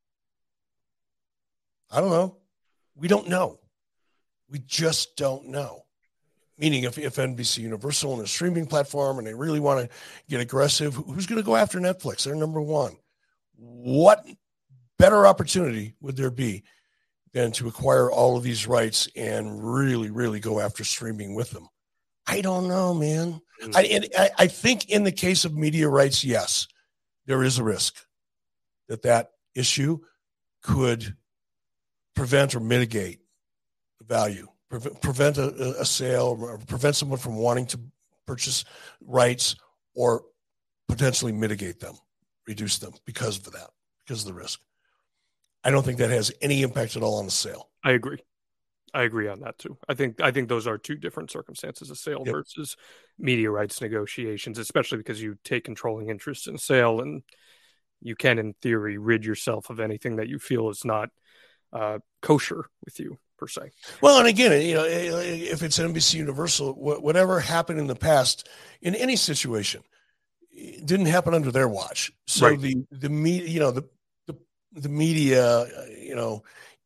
I don't know. We don't know. We just don't know. Meaning if, if N B C Universal and a streaming platform and they really want to get aggressive, who's going to go after Netflix? They're number one. What better opportunity would there be than to acquire all of these rights and really, really go after streaming with them? I don't know, man. Mm-hmm. I, and I, I think in the case of media rights, yes, there is a risk that that issue could prevent or mitigate the value, Pre- prevent a, a sale, or prevent someone from wanting to purchase rights, or potentially mitigate them, reduce them because of that, because of the risk. I don't think that has any impact at all on the sale. I agree. I agree on that too. I think I think those are two different circumstances: a sale Yep. versus media rights negotiations, especially because you take controlling interest in a sale, and you can, in theory, rid yourself of anything that you feel is not uh, kosher with you, per se. Well, and again, you know, if it's N B C Universal, whatever happened in the past in any situation, it didn't happen under their watch. So Right. the the media, you know, the, the the media, you know,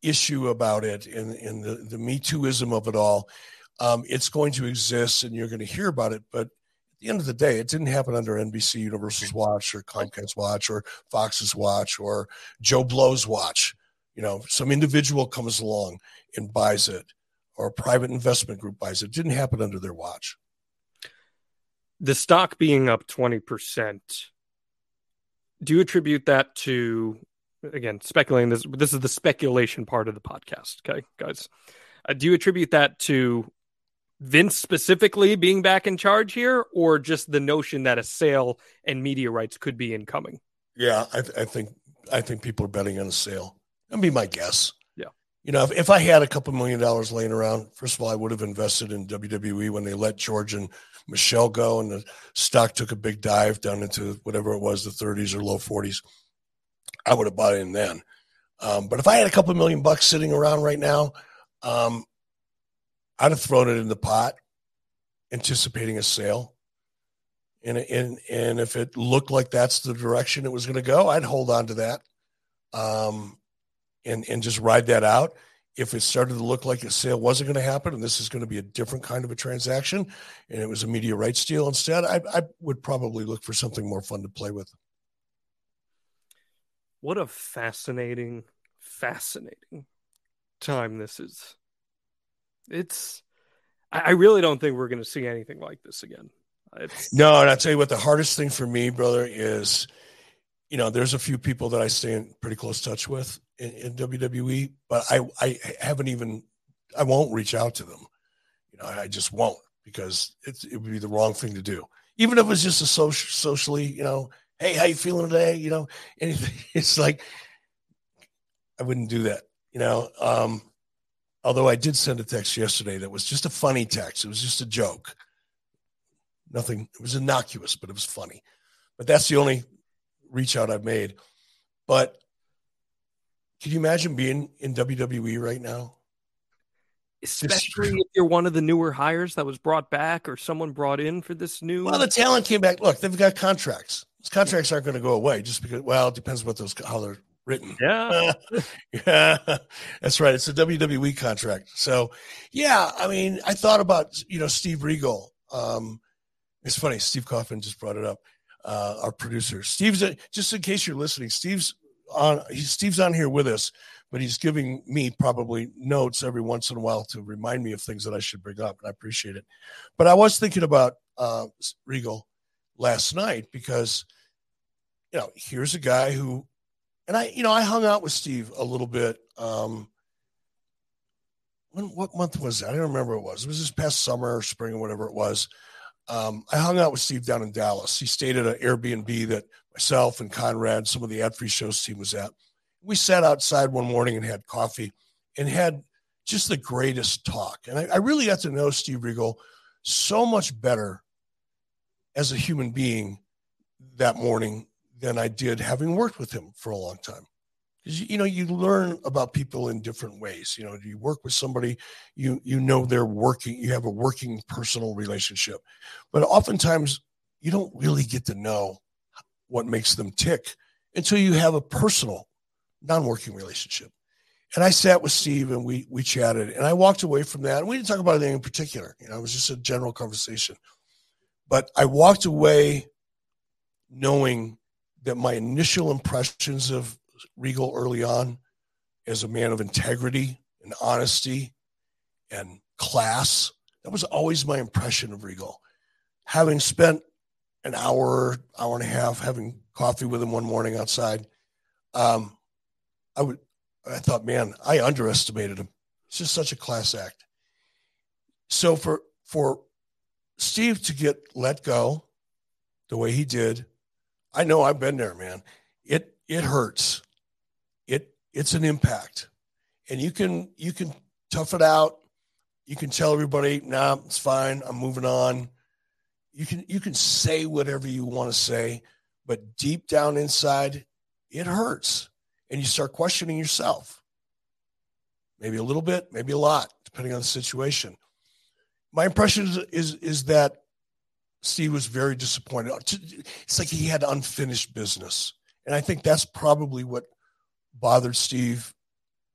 issue about it and, and the, the Me Too-ism of it all, um, it's going to exist and you're going to hear about it. But at the end of the day, it didn't happen under N B C Universal's watch or Comcast's watch or Fox's watch or Joe Blow's watch. You know, some individual comes along and buys it, or a private investment group buys it. It didn't happen under their watch. The stock being up twenty percent, do you attribute that to, again, speculating, this this is the speculation part of the podcast, okay, guys? Uh, do you attribute that to Vince specifically being back in charge here, or just the notion that a sale and media rights could be incoming? Yeah, I, th- I think I think people are betting on a sale. That'd be my guess. Yeah. You know, if, if I had a couple million dollars laying around, first of all, I would have invested in W W E when they let George and Michelle go and the stock took a big dive down into whatever it was, the thirties or low forties. I would have bought in then. Um, but if I had a couple million bucks sitting around right now, um, I'd have thrown it in the pot, anticipating a sale. And, and, and if it looked like that's the direction it was going to go, I'd hold on to that. Um, and, and just ride that out. If it started to look like a sale wasn't going to happen and this is going to be a different kind of a transaction and it was a media rights deal instead, I, I would probably look for something more fun to play with. What a fascinating, fascinating time this is. It's, I, I really don't think we're going to see anything like this again. It's... No, and I'll tell you what, the hardest thing for me, brother, is, you know, there's a few people that I stay in pretty close touch with in, in W W E, but I, I haven't even, I won't reach out to them. You know, I just won't, because it's, it would be the wrong thing to do. Even if it was just a social, socially, you know, hey, how you feeling today? You know, anything. It's like, I wouldn't do that, you know. Um, although I did send a text yesterday that was just a funny text. It was just a joke. Nothing, it was innocuous, but it was funny. But that's the only reach out I've made. But can you imagine being in W W E right now? Especially if you're one of the newer hires that was brought back or someone brought in for this new. Well, the talent came back. Look, they've got contracts. Those contracts aren't going to go away just because, well, it depends what those, how they're written. Yeah. Yeah, that's right. It's a W W E contract. So, yeah, I mean, I thought about, you know, Steve Regal. Um, it's funny. Steve Kaufman just brought it up. Uh, our producer, Steve's, a, just in case you're listening, Steve's on, he's, Steve's on here with us, but he's giving me probably notes every once in a while to remind me of things that I should bring up. And I appreciate it. But I was thinking about uh, Regal last night because, you know, here's a guy who, and I, you know, I hung out with Steve a little bit. Um, when, what month was that? I don't remember what it was. It was this past summer or spring or whatever it was. Um, I hung out with Steve down in Dallas. He stayed at an Airbnb that myself and Conrad, some of the Ad Free Shows team was at. We sat outside one morning and had coffee and had just the greatest talk. And I, I really got to know Steve Regal so much better as a human being that morning than I did having worked with him for a long time. Because, you know, you learn about people in different ways. You know, you work with somebody, you you know they're working, you have a working personal relationship. But oftentimes you don't really get to know what makes them tick until you have a personal, non-working relationship. And I sat with Steve and we we chatted, and I walked away from that. And we didn't talk about anything in particular. You know, it was just a general conversation. But I walked away knowing that my initial impressions of Regal early on as a man of integrity and honesty and class, that was always my impression of Regal. Having spent an hour, hour and a half having coffee with him one morning outside, um, I would, I thought, man, I underestimated him. It's just such a class act. So for, for Steve to get let go the way he did, I know I've been there, man. It, it hurts. It it's an impact, and you can you can tough it out. You can tell everybody, nah, it's fine. I'm moving on. You can you can say whatever you want to say, but deep down inside, it hurts, and you start questioning yourself. Maybe a little bit, maybe a lot, depending on the situation. My impression is is, is that Steve was very disappointed. It's like he had unfinished business, and I think that's probably what bothered Steve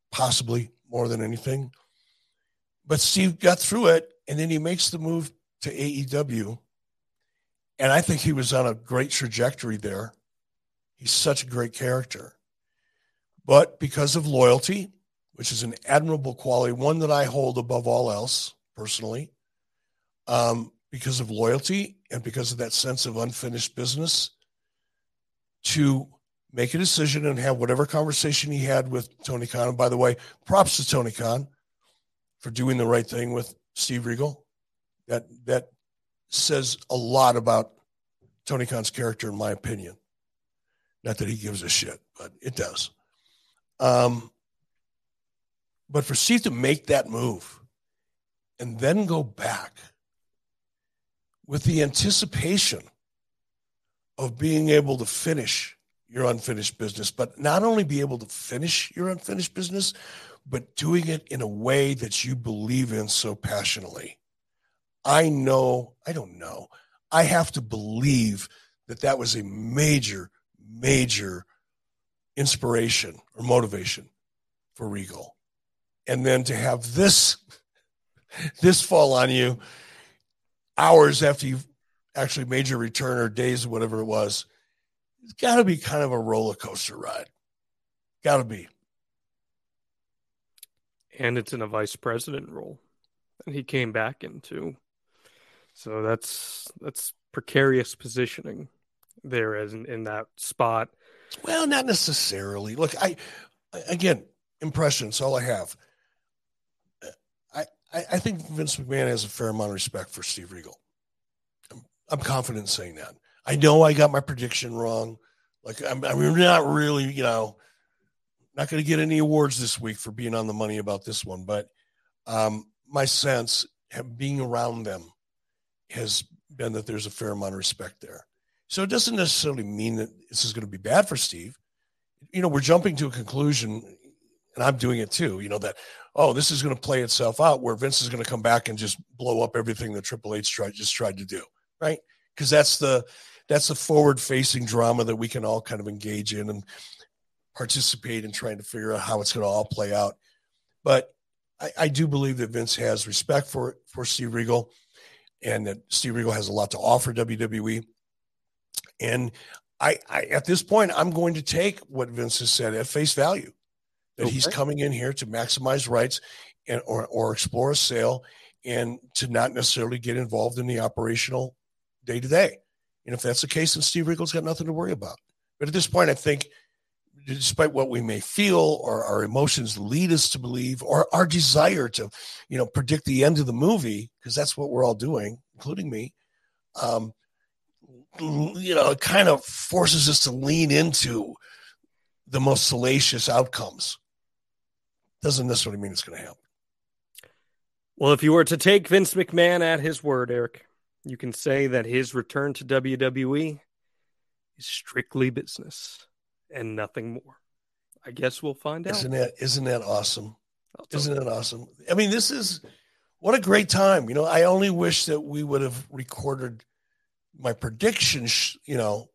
possibly more than anything. But Steve got through it, and then he makes the move to A E W. And I think he was on a great trajectory there. He's such a great character. But because of loyalty, which is an admirable quality, one that I hold above all else personally, um, because of loyalty and because of that sense of unfinished business, to make a decision and have whatever conversation he had with Tony Khan. And by the way, props to Tony Khan for doing the right thing with Steve Regal. That that says a lot about Tony Khan's character, in my opinion. Not that he gives a shit, but it does. Um, but for Steve to make that move and then go back with the anticipation of being able to finish your unfinished business, but not only be able to finish your unfinished business, but doing it in a way that you believe in so passionately. I know, I don't know, I have to believe that that was a major, major inspiration or motivation for Regal. And then to have this, this fall on you hours after you've actually made your return, or days or whatever it was, it's got to be kind of a roller coaster ride. Got to be. And it's in a vice president role, and he came back into. So that's that's precarious positioning there as in, in that spot. Well, not necessarily. Look, I again, impressions, all I have. I, I, I think Vince McMahon has a fair amount of respect for Steve Regal. I'm, I'm confident in saying that. I know I got my prediction wrong. Like, I'm, I'm not really, you know, not going to get any awards this week for being on the money about this one. But um, my sense, being around them, has been that there's a fair amount of respect there. So it doesn't necessarily mean that this is going to be bad for Steve. You know, we're jumping to a conclusion, and I'm doing it too, you know, that, oh, this is going to play itself out where Vince is going to come back and just blow up everything that Triple H tried, just tried to do, right? Because that's the that's the forward-facing drama that we can all kind of engage in and participate in trying to figure out how it's going to all play out. But I, I do believe that Vince has respect for, for Steve Regal, and that Steve Regal has a lot to offer W W E. And I, I, at this point, I'm going to take what Vince has said at face value, that okay. he's coming in here to maximize rights and or, or explore a sale, and to not necessarily get involved in the operational day-to-day. And if that's the case, then Steve Regal's got nothing to worry about. But at this point, I think, despite what we may feel or our emotions lead us to believe, or our desire to, you know, predict the end of the movie, because that's what we're all doing, including me, um, you know, it kind of forces us to lean into the most salacious outcomes. Doesn't necessarily mean it's going to happen. Well, if you were to take Vince McMahon at his word, Eric, you can say that his return to W W E is strictly business and nothing more. I guess we'll find out. Isn't that, isn't that awesome? Isn't that awesome? I mean, this is, what a great time. You know, I only wish that we would have recorded my predictions, you know.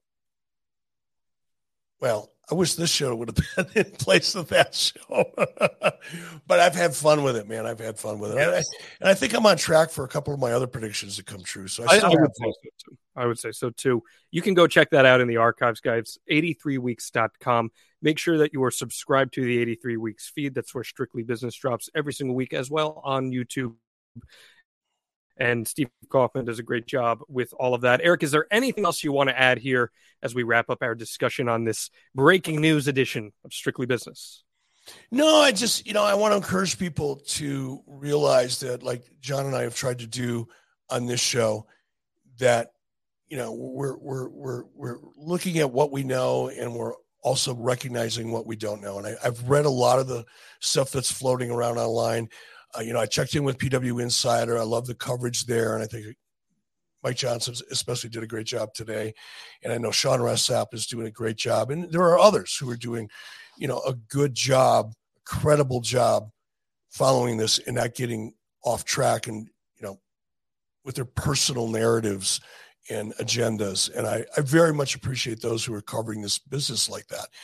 Well, I wish this show would have been in place of that show. But I've had fun with it, man. I've had fun with it. And I, and I think I'm on track for a couple of my other predictions to come true. So I, I, I would say so too. I would say so too. You can go check that out in the archives, guys. eighty-three weeks dot com. Make sure that you are subscribed to the eighty-three Weeks feed. That's where Strictly Business drops every single week, as well on YouTube. And Steve Kaufman does a great job with all of that. Eric, is there anything else you want to add here as we wrap up our discussion on this breaking news edition of Strictly Business? No, I just, you know, I want to encourage people to realize that, like John and I have tried to do on this show, that, you know, we're, we're, we're, we're looking at what we know, and we're also recognizing what we don't know. And I, I've read a lot of the stuff that's floating around online. Uh, you know, I checked in with P W Insider. I love the coverage there. And I think Mike Johnson especially did a great job today. And I know Sean Ressap is doing a great job. And there are others who are doing, you know, a good job, a credible job following this and not getting off track and, you know, with their personal narratives and agendas. And I, I very much appreciate those who are covering this business like that.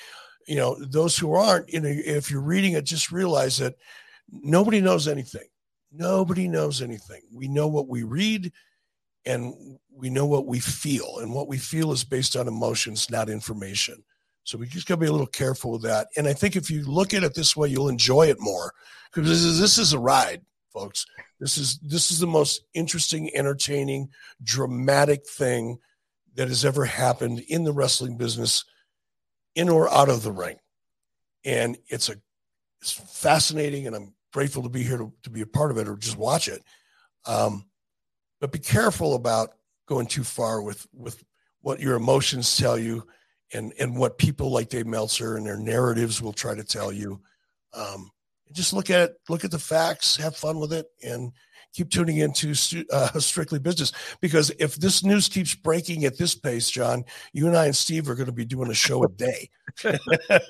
you know, those who aren't, you know, if you're reading it, just realize that nobody knows anything. Nobody knows anything. We know what we read, and we know what we feel, and what we feel is based on emotions, not information. So we just got to be a little careful with that. And I think if you look at it this way, you'll enjoy it more, because this is, this is a ride, folks. This is, this is the most interesting, entertaining, dramatic thing that has ever happened in the wrestling business, in or out of the ring. And it's a, it's fascinating, and I'm grateful to be here to, to be a part of it, or just watch it. Um, but be careful about going too far with, with what your emotions tell you, and, and what people like Dave Meltzer and their narratives will try to tell you. Um, just look at it, look at the facts, have fun with it, and keep tuning into uh, Strictly Business, because if this news keeps breaking at this pace, John, you and I and Steve are going to be doing a show a day. Hey,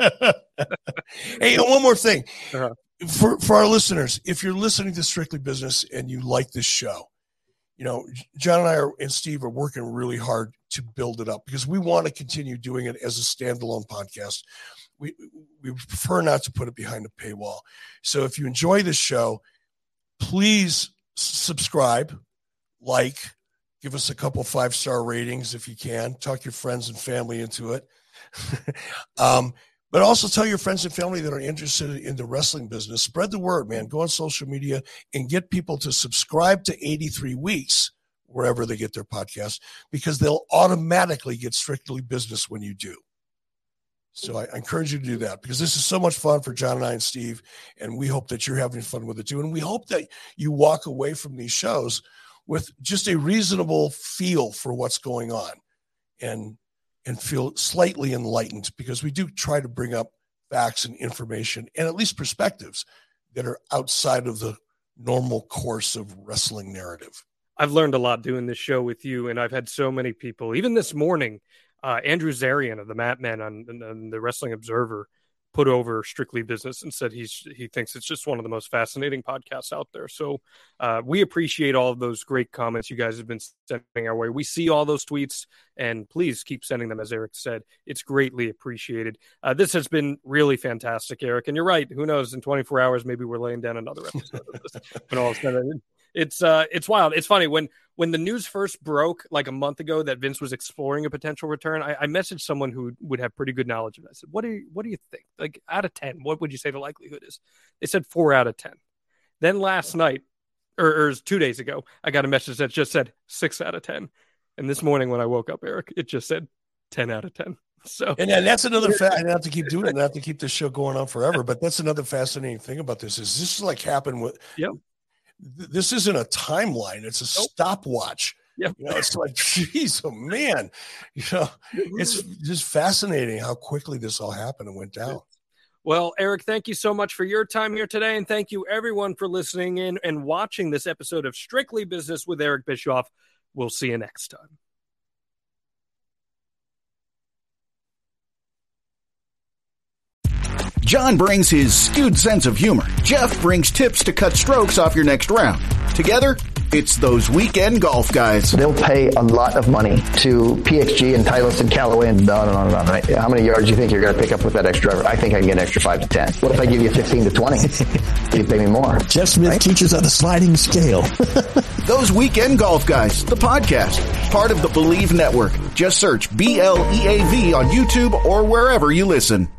and one more thing. Uh-huh. For, for our listeners, if you're listening to Strictly Business and you like this show, you know, John and I are, and Steve are working really hard to build it up, because we want to continue doing it as a standalone podcast. We, we prefer not to put it behind a paywall. So if you enjoy this show, please subscribe, like, give us a couple five-star ratings if you can. Talk your friends and family into it. um, but also tell your friends and family that are interested in the wrestling business. Spread the word, man. Go on social media and get people to subscribe to eighty-three weeks, wherever they get their podcast, because they'll automatically get Strictly Business when you do. So I, I encourage you to do that, because this is so much fun for John and I and Steve, and we hope that you're having fun with it too. And we hope that you walk away from these shows with just a reasonable feel for what's going on, and and feel slightly enlightened, because we do try to bring up facts and information, and at least perspectives that are outside of the normal course of wrestling narrative. I've learned a lot doing this show with you, and I've had so many people, even this morning, Uh, Andrew Zarian of the Mat Men on, on the Wrestling Observer put over Strictly Business and said he's he thinks it's just one of the most fascinating podcasts out there. So uh, we appreciate all of those great comments you guys have been sending our way. We see all those tweets, and please keep sending them. As Eric said, it's greatly appreciated. Uh, this has been really fantastic, Eric. And you're right. Who knows? In twenty-four hours, maybe we're laying down another episode of this. When all is done. It's uh, it's wild. It's funny when when the news first broke like a month ago that Vince was exploring a potential return. I, I messaged someone who would have pretty good knowledge of it. I said, "What do you what do you think? Like out of ten, what would you say the likelihood is?" They said four out of ten. Then last night, or, or two days ago, I got a message that just said six out of ten. And this morning when I woke up, Eric, it just said ten out of ten. So and, and that's another fact. I have to keep doing it. I have to keep this show going on forever. But that's another fascinating thing about this is this is like happened with. Yep. This isn't a timeline. It's a nope. stopwatch. Yep. You know, it's like, geez, oh man, you know, it's just fascinating how quickly this all happened and went down. Well, Eric, thank you so much for your time here today. And thank you everyone for listening in and watching this episode of Strictly Business with Eric Bischoff. We'll see you next time. John brings his skewed sense of humor. Jeff brings tips to cut strokes off your next round. Together, it's those weekend golf guys. They'll pay a lot of money to P X G and Titleist and Callaway and on and on and on, right? How many yards do you think you're going to pick up with that extra driver? I think I can get an extra five to ten. What if I give you fifteen to twenty? You pay me more. Jeff Smith right? teaches on a sliding scale. Those Weekend Golf Guys, the podcast, part of the Believe Network. Just search B L E A V on YouTube or wherever you listen.